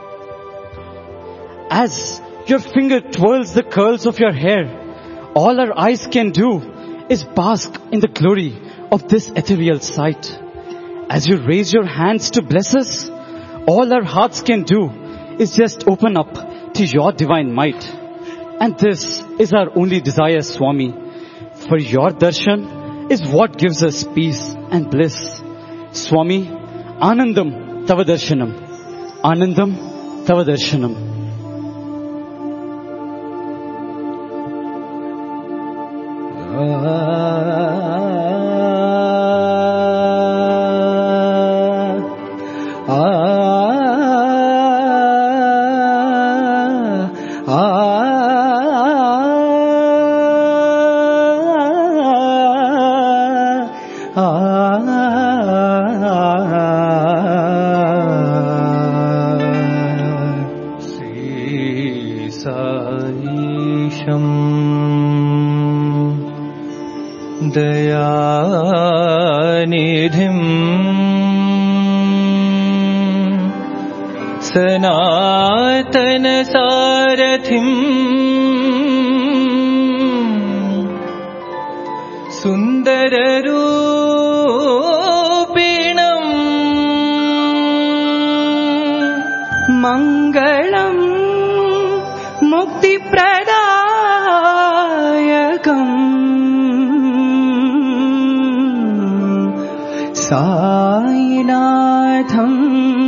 As your finger twirls the curls of your hair, all our eyes can do is bask in the glory of this ethereal sight. As you raise your hands to bless us, all our hearts can do is just open up to your divine might. And this is our only desire, Swami. For your darshan is what gives us peace and bliss. Swami, Anandam Tava Darshanam. Anandam Tava Darshanam. दयानिधिम् सनातनसारथिम् सुन्दररूपिणम् मङ्गलम् मुक्तिप्रदायकम् साईनाथम्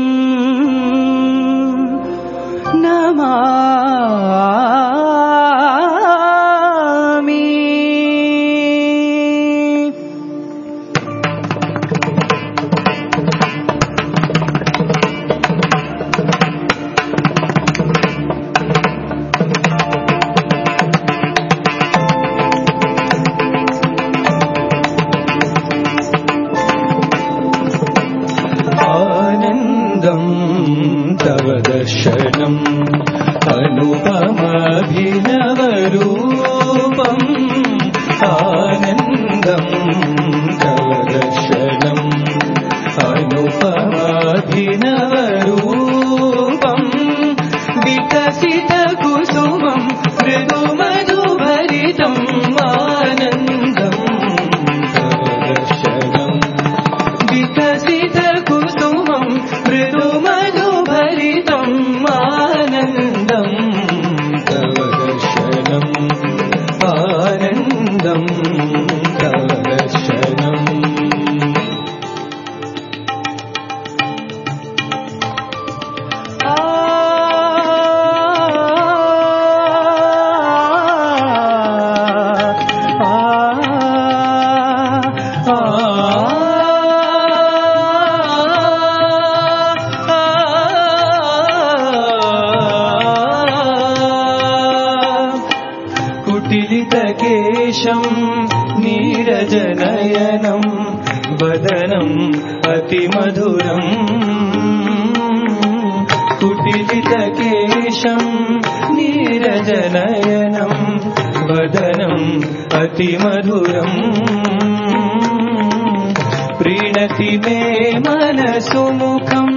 नमामि. आनन्द कुटिलितकेशं नीरजनयनं वदनम् अतिमधुरम् कुटिलितकेशं नीरजनयनं वदनम् अतिमधुरम् प्रीणति मे मनसुमुखम्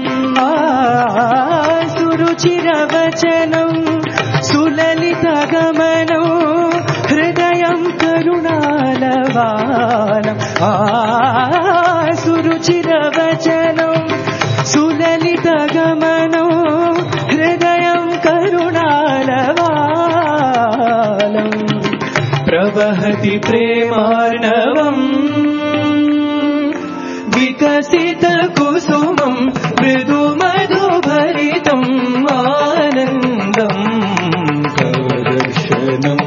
सुरुचिरवचनं सुललितगमनं हृदयं करुणालवानं सुरुचिरवचनं सुललितगमनं हृदयं करुणालवानं प्रवहति प्रेमार्णवम् विकसितकुसुमं मृदुमधुभरितम् आनन्दम् तव दर्शनम्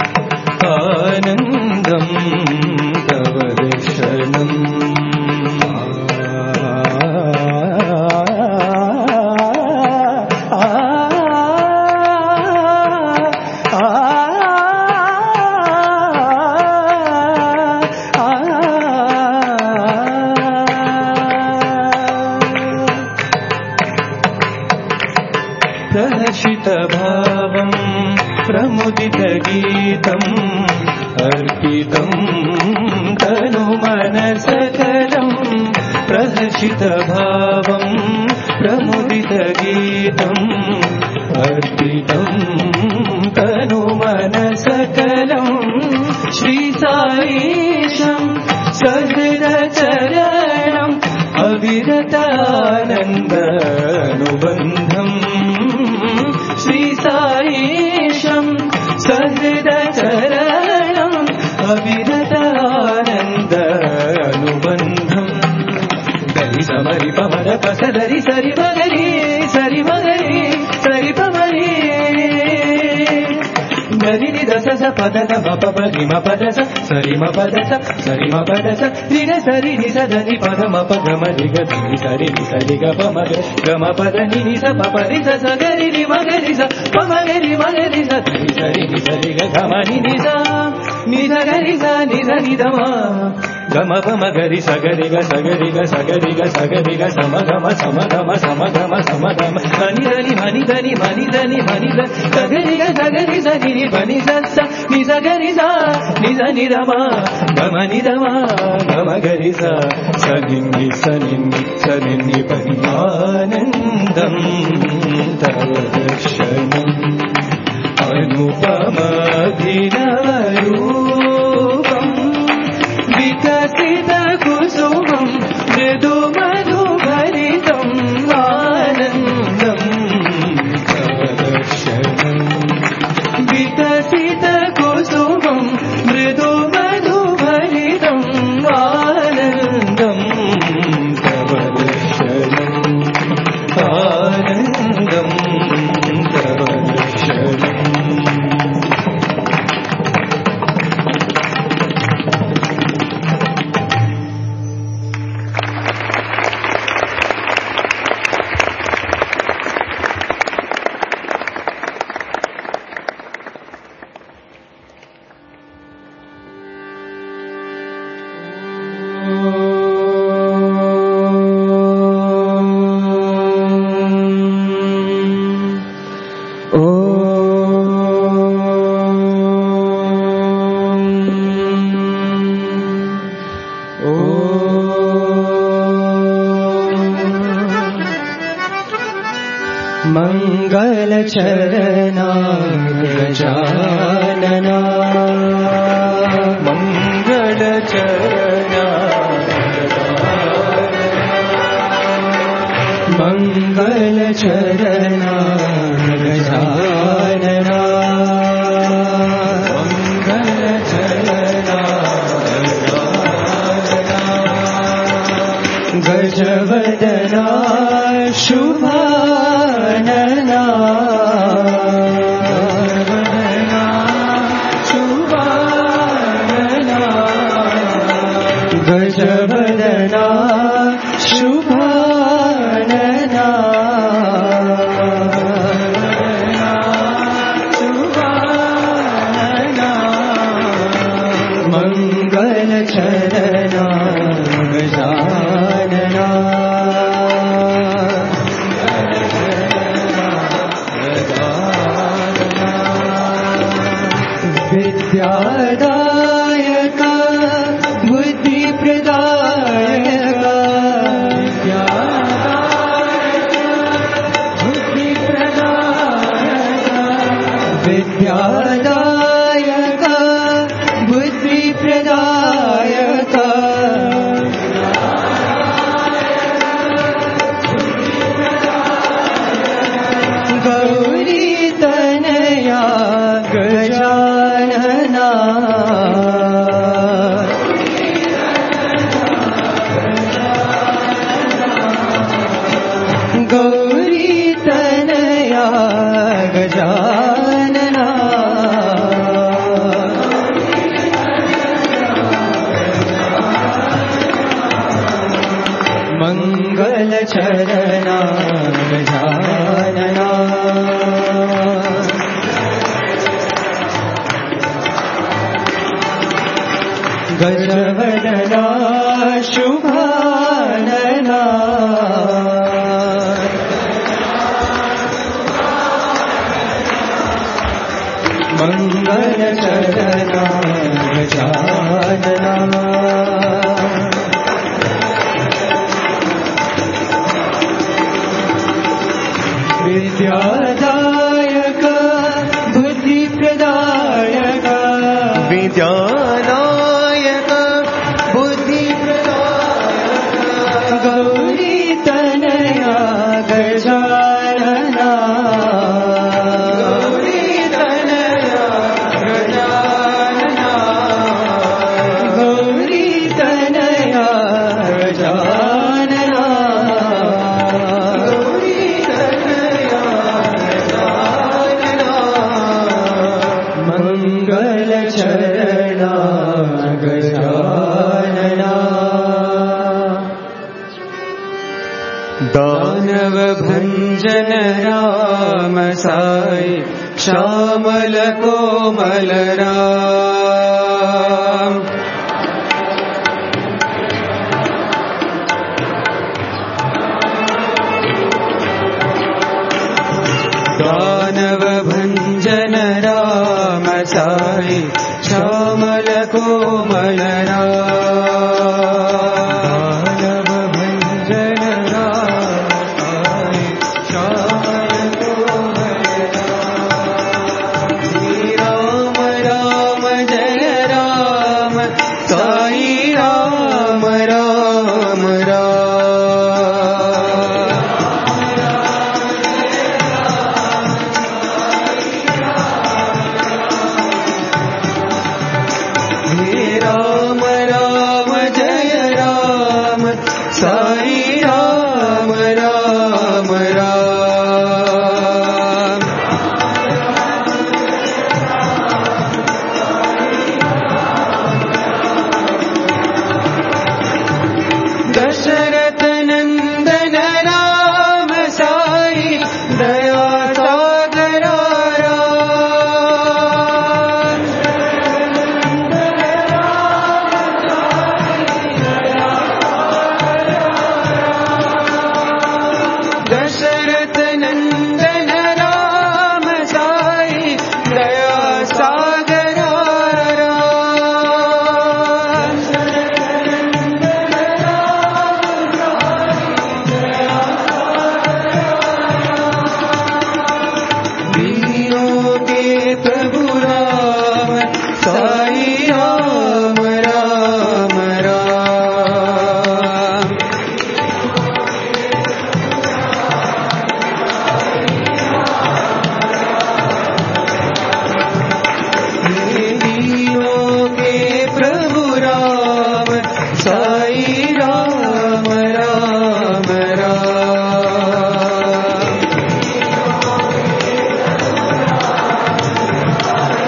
आनन्दम् तव दर्शनम् प्रहर्षितभावं प्रमुदितगीतम् अर्पितम् तनुमनसकलम् प्रहर्षितभावं प्रमुदितगीतम् अर्पितम् तनुमनसकलम् श्रीसाईशम् सहृदचरणम् अविरतानन्दानुबन्धम् श्रीसाईशम् सहृदचरणम् अविरतानन्दानुबन्धम् दरि समरि पमर पसदरि सरि मगरि सरि मगरि सरि पमरि गरि नि दस स पद न म प प रि म पद स सरि म पद स सरि म पद स रि न सरि नि स ध नि पद म प ग म रि ग नि सरि नि सरि ग प म ग ग म पद नि नि स प प रि स स ग रि रि म ग रि स प म ग रि म ग रि स नि सरि नि सरि ग ग म नि नि स नि स ग रि स नि स नि ध म ग म प म ग रि स ग रि ग स ग रि ग स ग रि ग स ग रि ग स म ग म स म ग म स म ग म स म ग म ध नि ध नि म नि ध नि म नि ध नि म नि ध ग ग रि ग स ग रि स नि रि प नि स स नि स ग रि स नि ध नि ध म ग म नि ध म ग म ग रि स स नि नि स नि नि स नि नि प नि आनन्दम् तव दर्शनम् अनुपमाभिनवरूपम् विकसितकुसुमम् मृदुमधुभरितम् आनन्दम् तव दर्शनम् विकसितकुसुमम् मृदुमधुभरितम् आनन्दम् तव दर्शनम् आनन्दम् तव दर्शनम् मङ्गलचरणा गजानना मङ्गलचरणा मङ्गलचरणा गजानना मङ्गलचरणा गजवदना शुभानना गजवदना शुभानना शुभानना मंगल चरणा गजानना विद्यादायक बुद्धि प्रदायक बुद्धि प्रदायक विद्यादायक बुद्धि प्रदायक गौरी तनया गजानना गौरी तनया गजानना मंगल चरणा गजानना गजवदना शुभानना मंगल चरणा गजानना विद्यादायक बुद्धि प्रदायक विद्यादायक बुद्धि प्रदायक गौरी तनया गजानना गौरी तनया गजानना गौरी तनया गजानना गौरी तनया गजानना मंगल चरणा गजानना दानव भंजन राम साई श्यामल कोमल राम दानव भंजन राम साई श्यामल कोमल राम दानव भंजन राम साई श्यामल कोमल राम श्री राम राम जय राम साई राम राम राम हे राम राम जय राम साई राम राम राम दशरथ नंदन राम साई दया सागरा राम दशरथ नंदन राम साई दया सागरा राम दीनों के प्रभु राम साई राम राम राम दीनों के प्रभु राम साई राम राम राम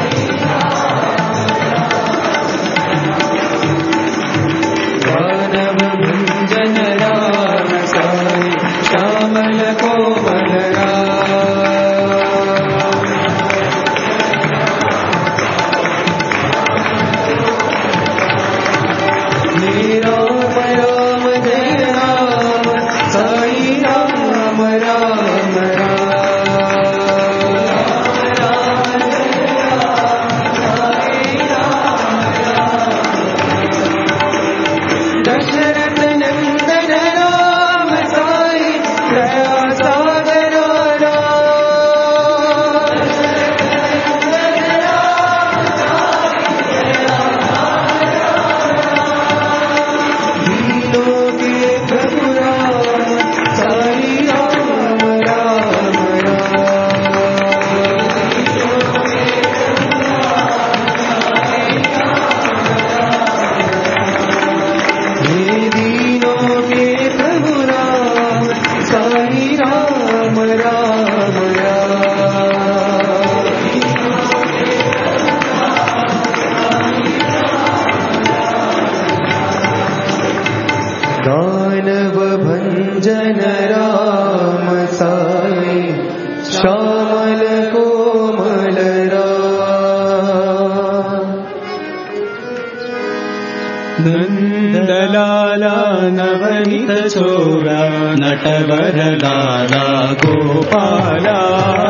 నందలాలా నవనిత చోరా నటవరలాలా గోపాలా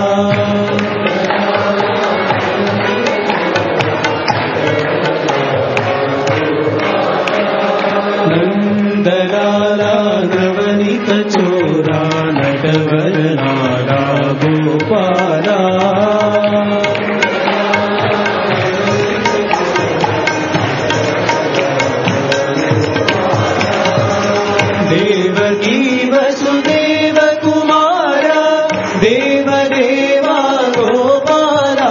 నందలాలా నవనిత చోరా నటవరలాలా గోపాలా దేవకీ వసుదేవ కుమారా దేవదేవా గోపాలా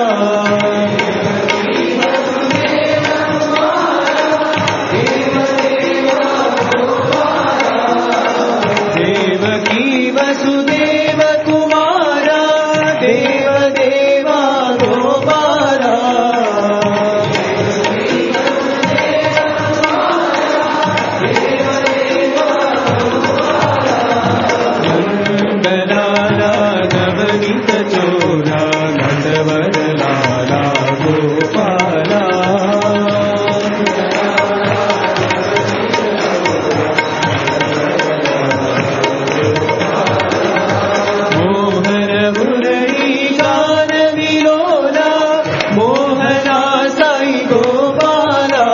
దేవకీ వసుదేవ కుమారా దేవదేవా గోపాలా నందలాలా నవనిత చోరా నటవరలాలా గోపాలా మోహన మురళీ గాన విలోలా మోహనా సాయి గోపాలా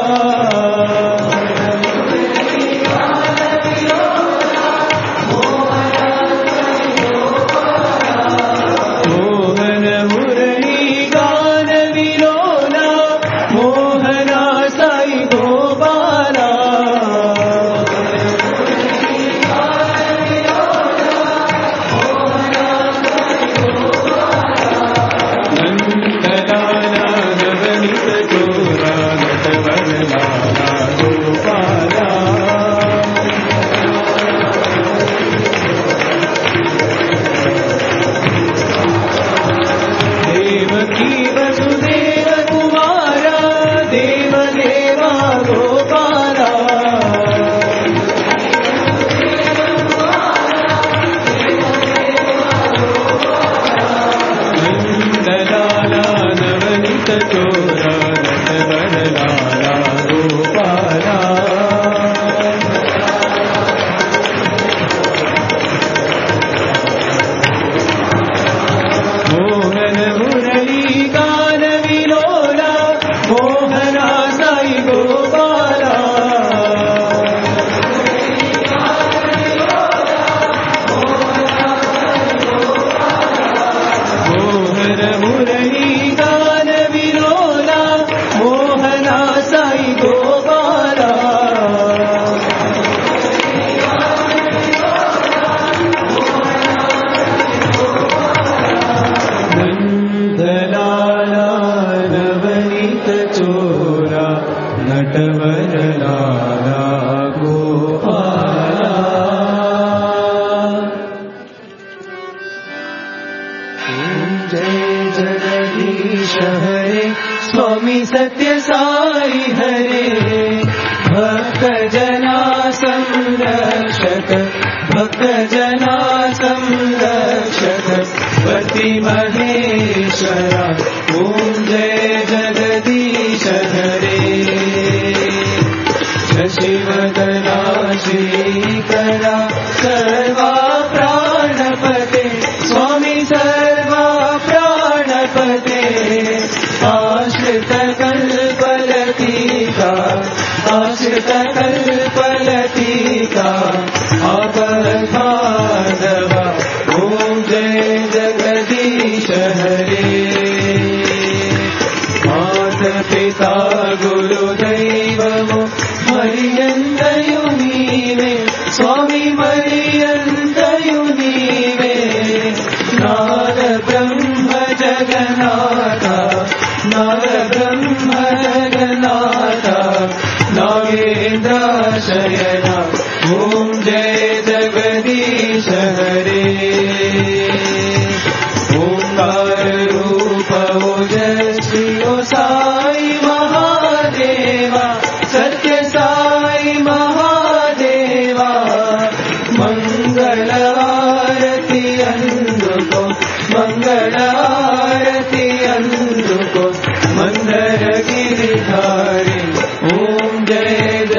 మోహన మురళీ గాన విలోలా మోహనా సాయి గోపాలా నందలాలా నవనిత చోరా నటవరలాలా గోపాలా దేవకీ వసుదేవ కుమారా దేవదేవా గోపాలా నందలాలా నవనిత చోరా నటవరలాలా గోపాలా మోహన మురళీ గాన విలోలా మోహనా సాయి గోపాలా మోహన మురళీ గాన విలోలా మోహనా సాయి గోపాలా నందలాలా నవనిత చోరా నటవరలాలా గోపాలా जय जगदीश हरे स्वामी सत्य साई हरे भक्त जना संरक्षक भक्त जना संरक्षक पति महेश्वरा ओम जय जगदीश हरे शशिवदना श्रीकरा सर्वा प्राणपते स्वामी सर्वा प्राणपते आश्रित कल्पलतिका आश्रित कल्पलतिका अपघातवा ओम जय जगदीश हरे मात पिता गुरुदैवमो मरियन्तयु नीवे स्वामी मरियन्तयु नीवे नाद ब्रह्म जगन्नाथ नाद ब्रह्म जगन्नाथ नागेन्द्र शयना ओम जय जगदीश हरे ओंकार रूप ओजस्वी ओ साई महादेवा सत्य साई महादेवा मंगल आरती अंदुको मंगल आरती अंदुको मंदर गिरिधारी ओम जय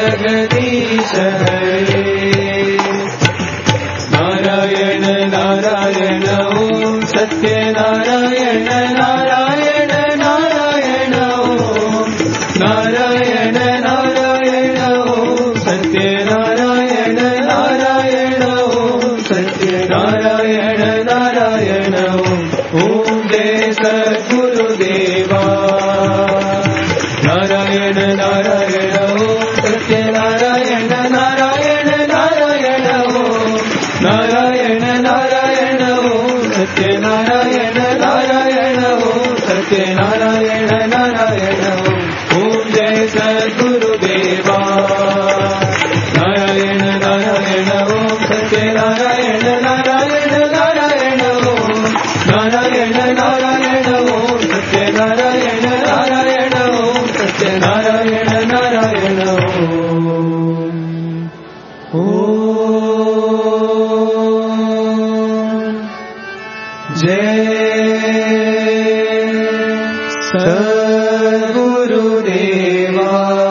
सद्गुरुदेवा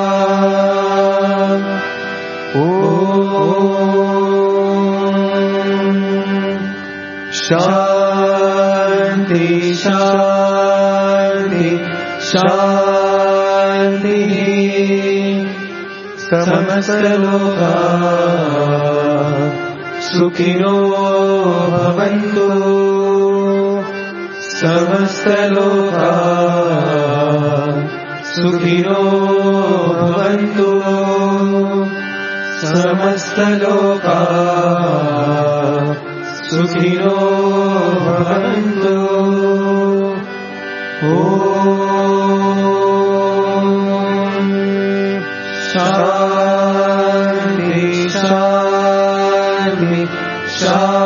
ॐ शान्ति शान्ति शान्तिः समस्तलोका सुखिनो भवन्तु समस्तलोका सुखिनो भवन्तु समस्तलोका सुखिनो भवन्तु ॐ शान्ति शान्ति शान्ति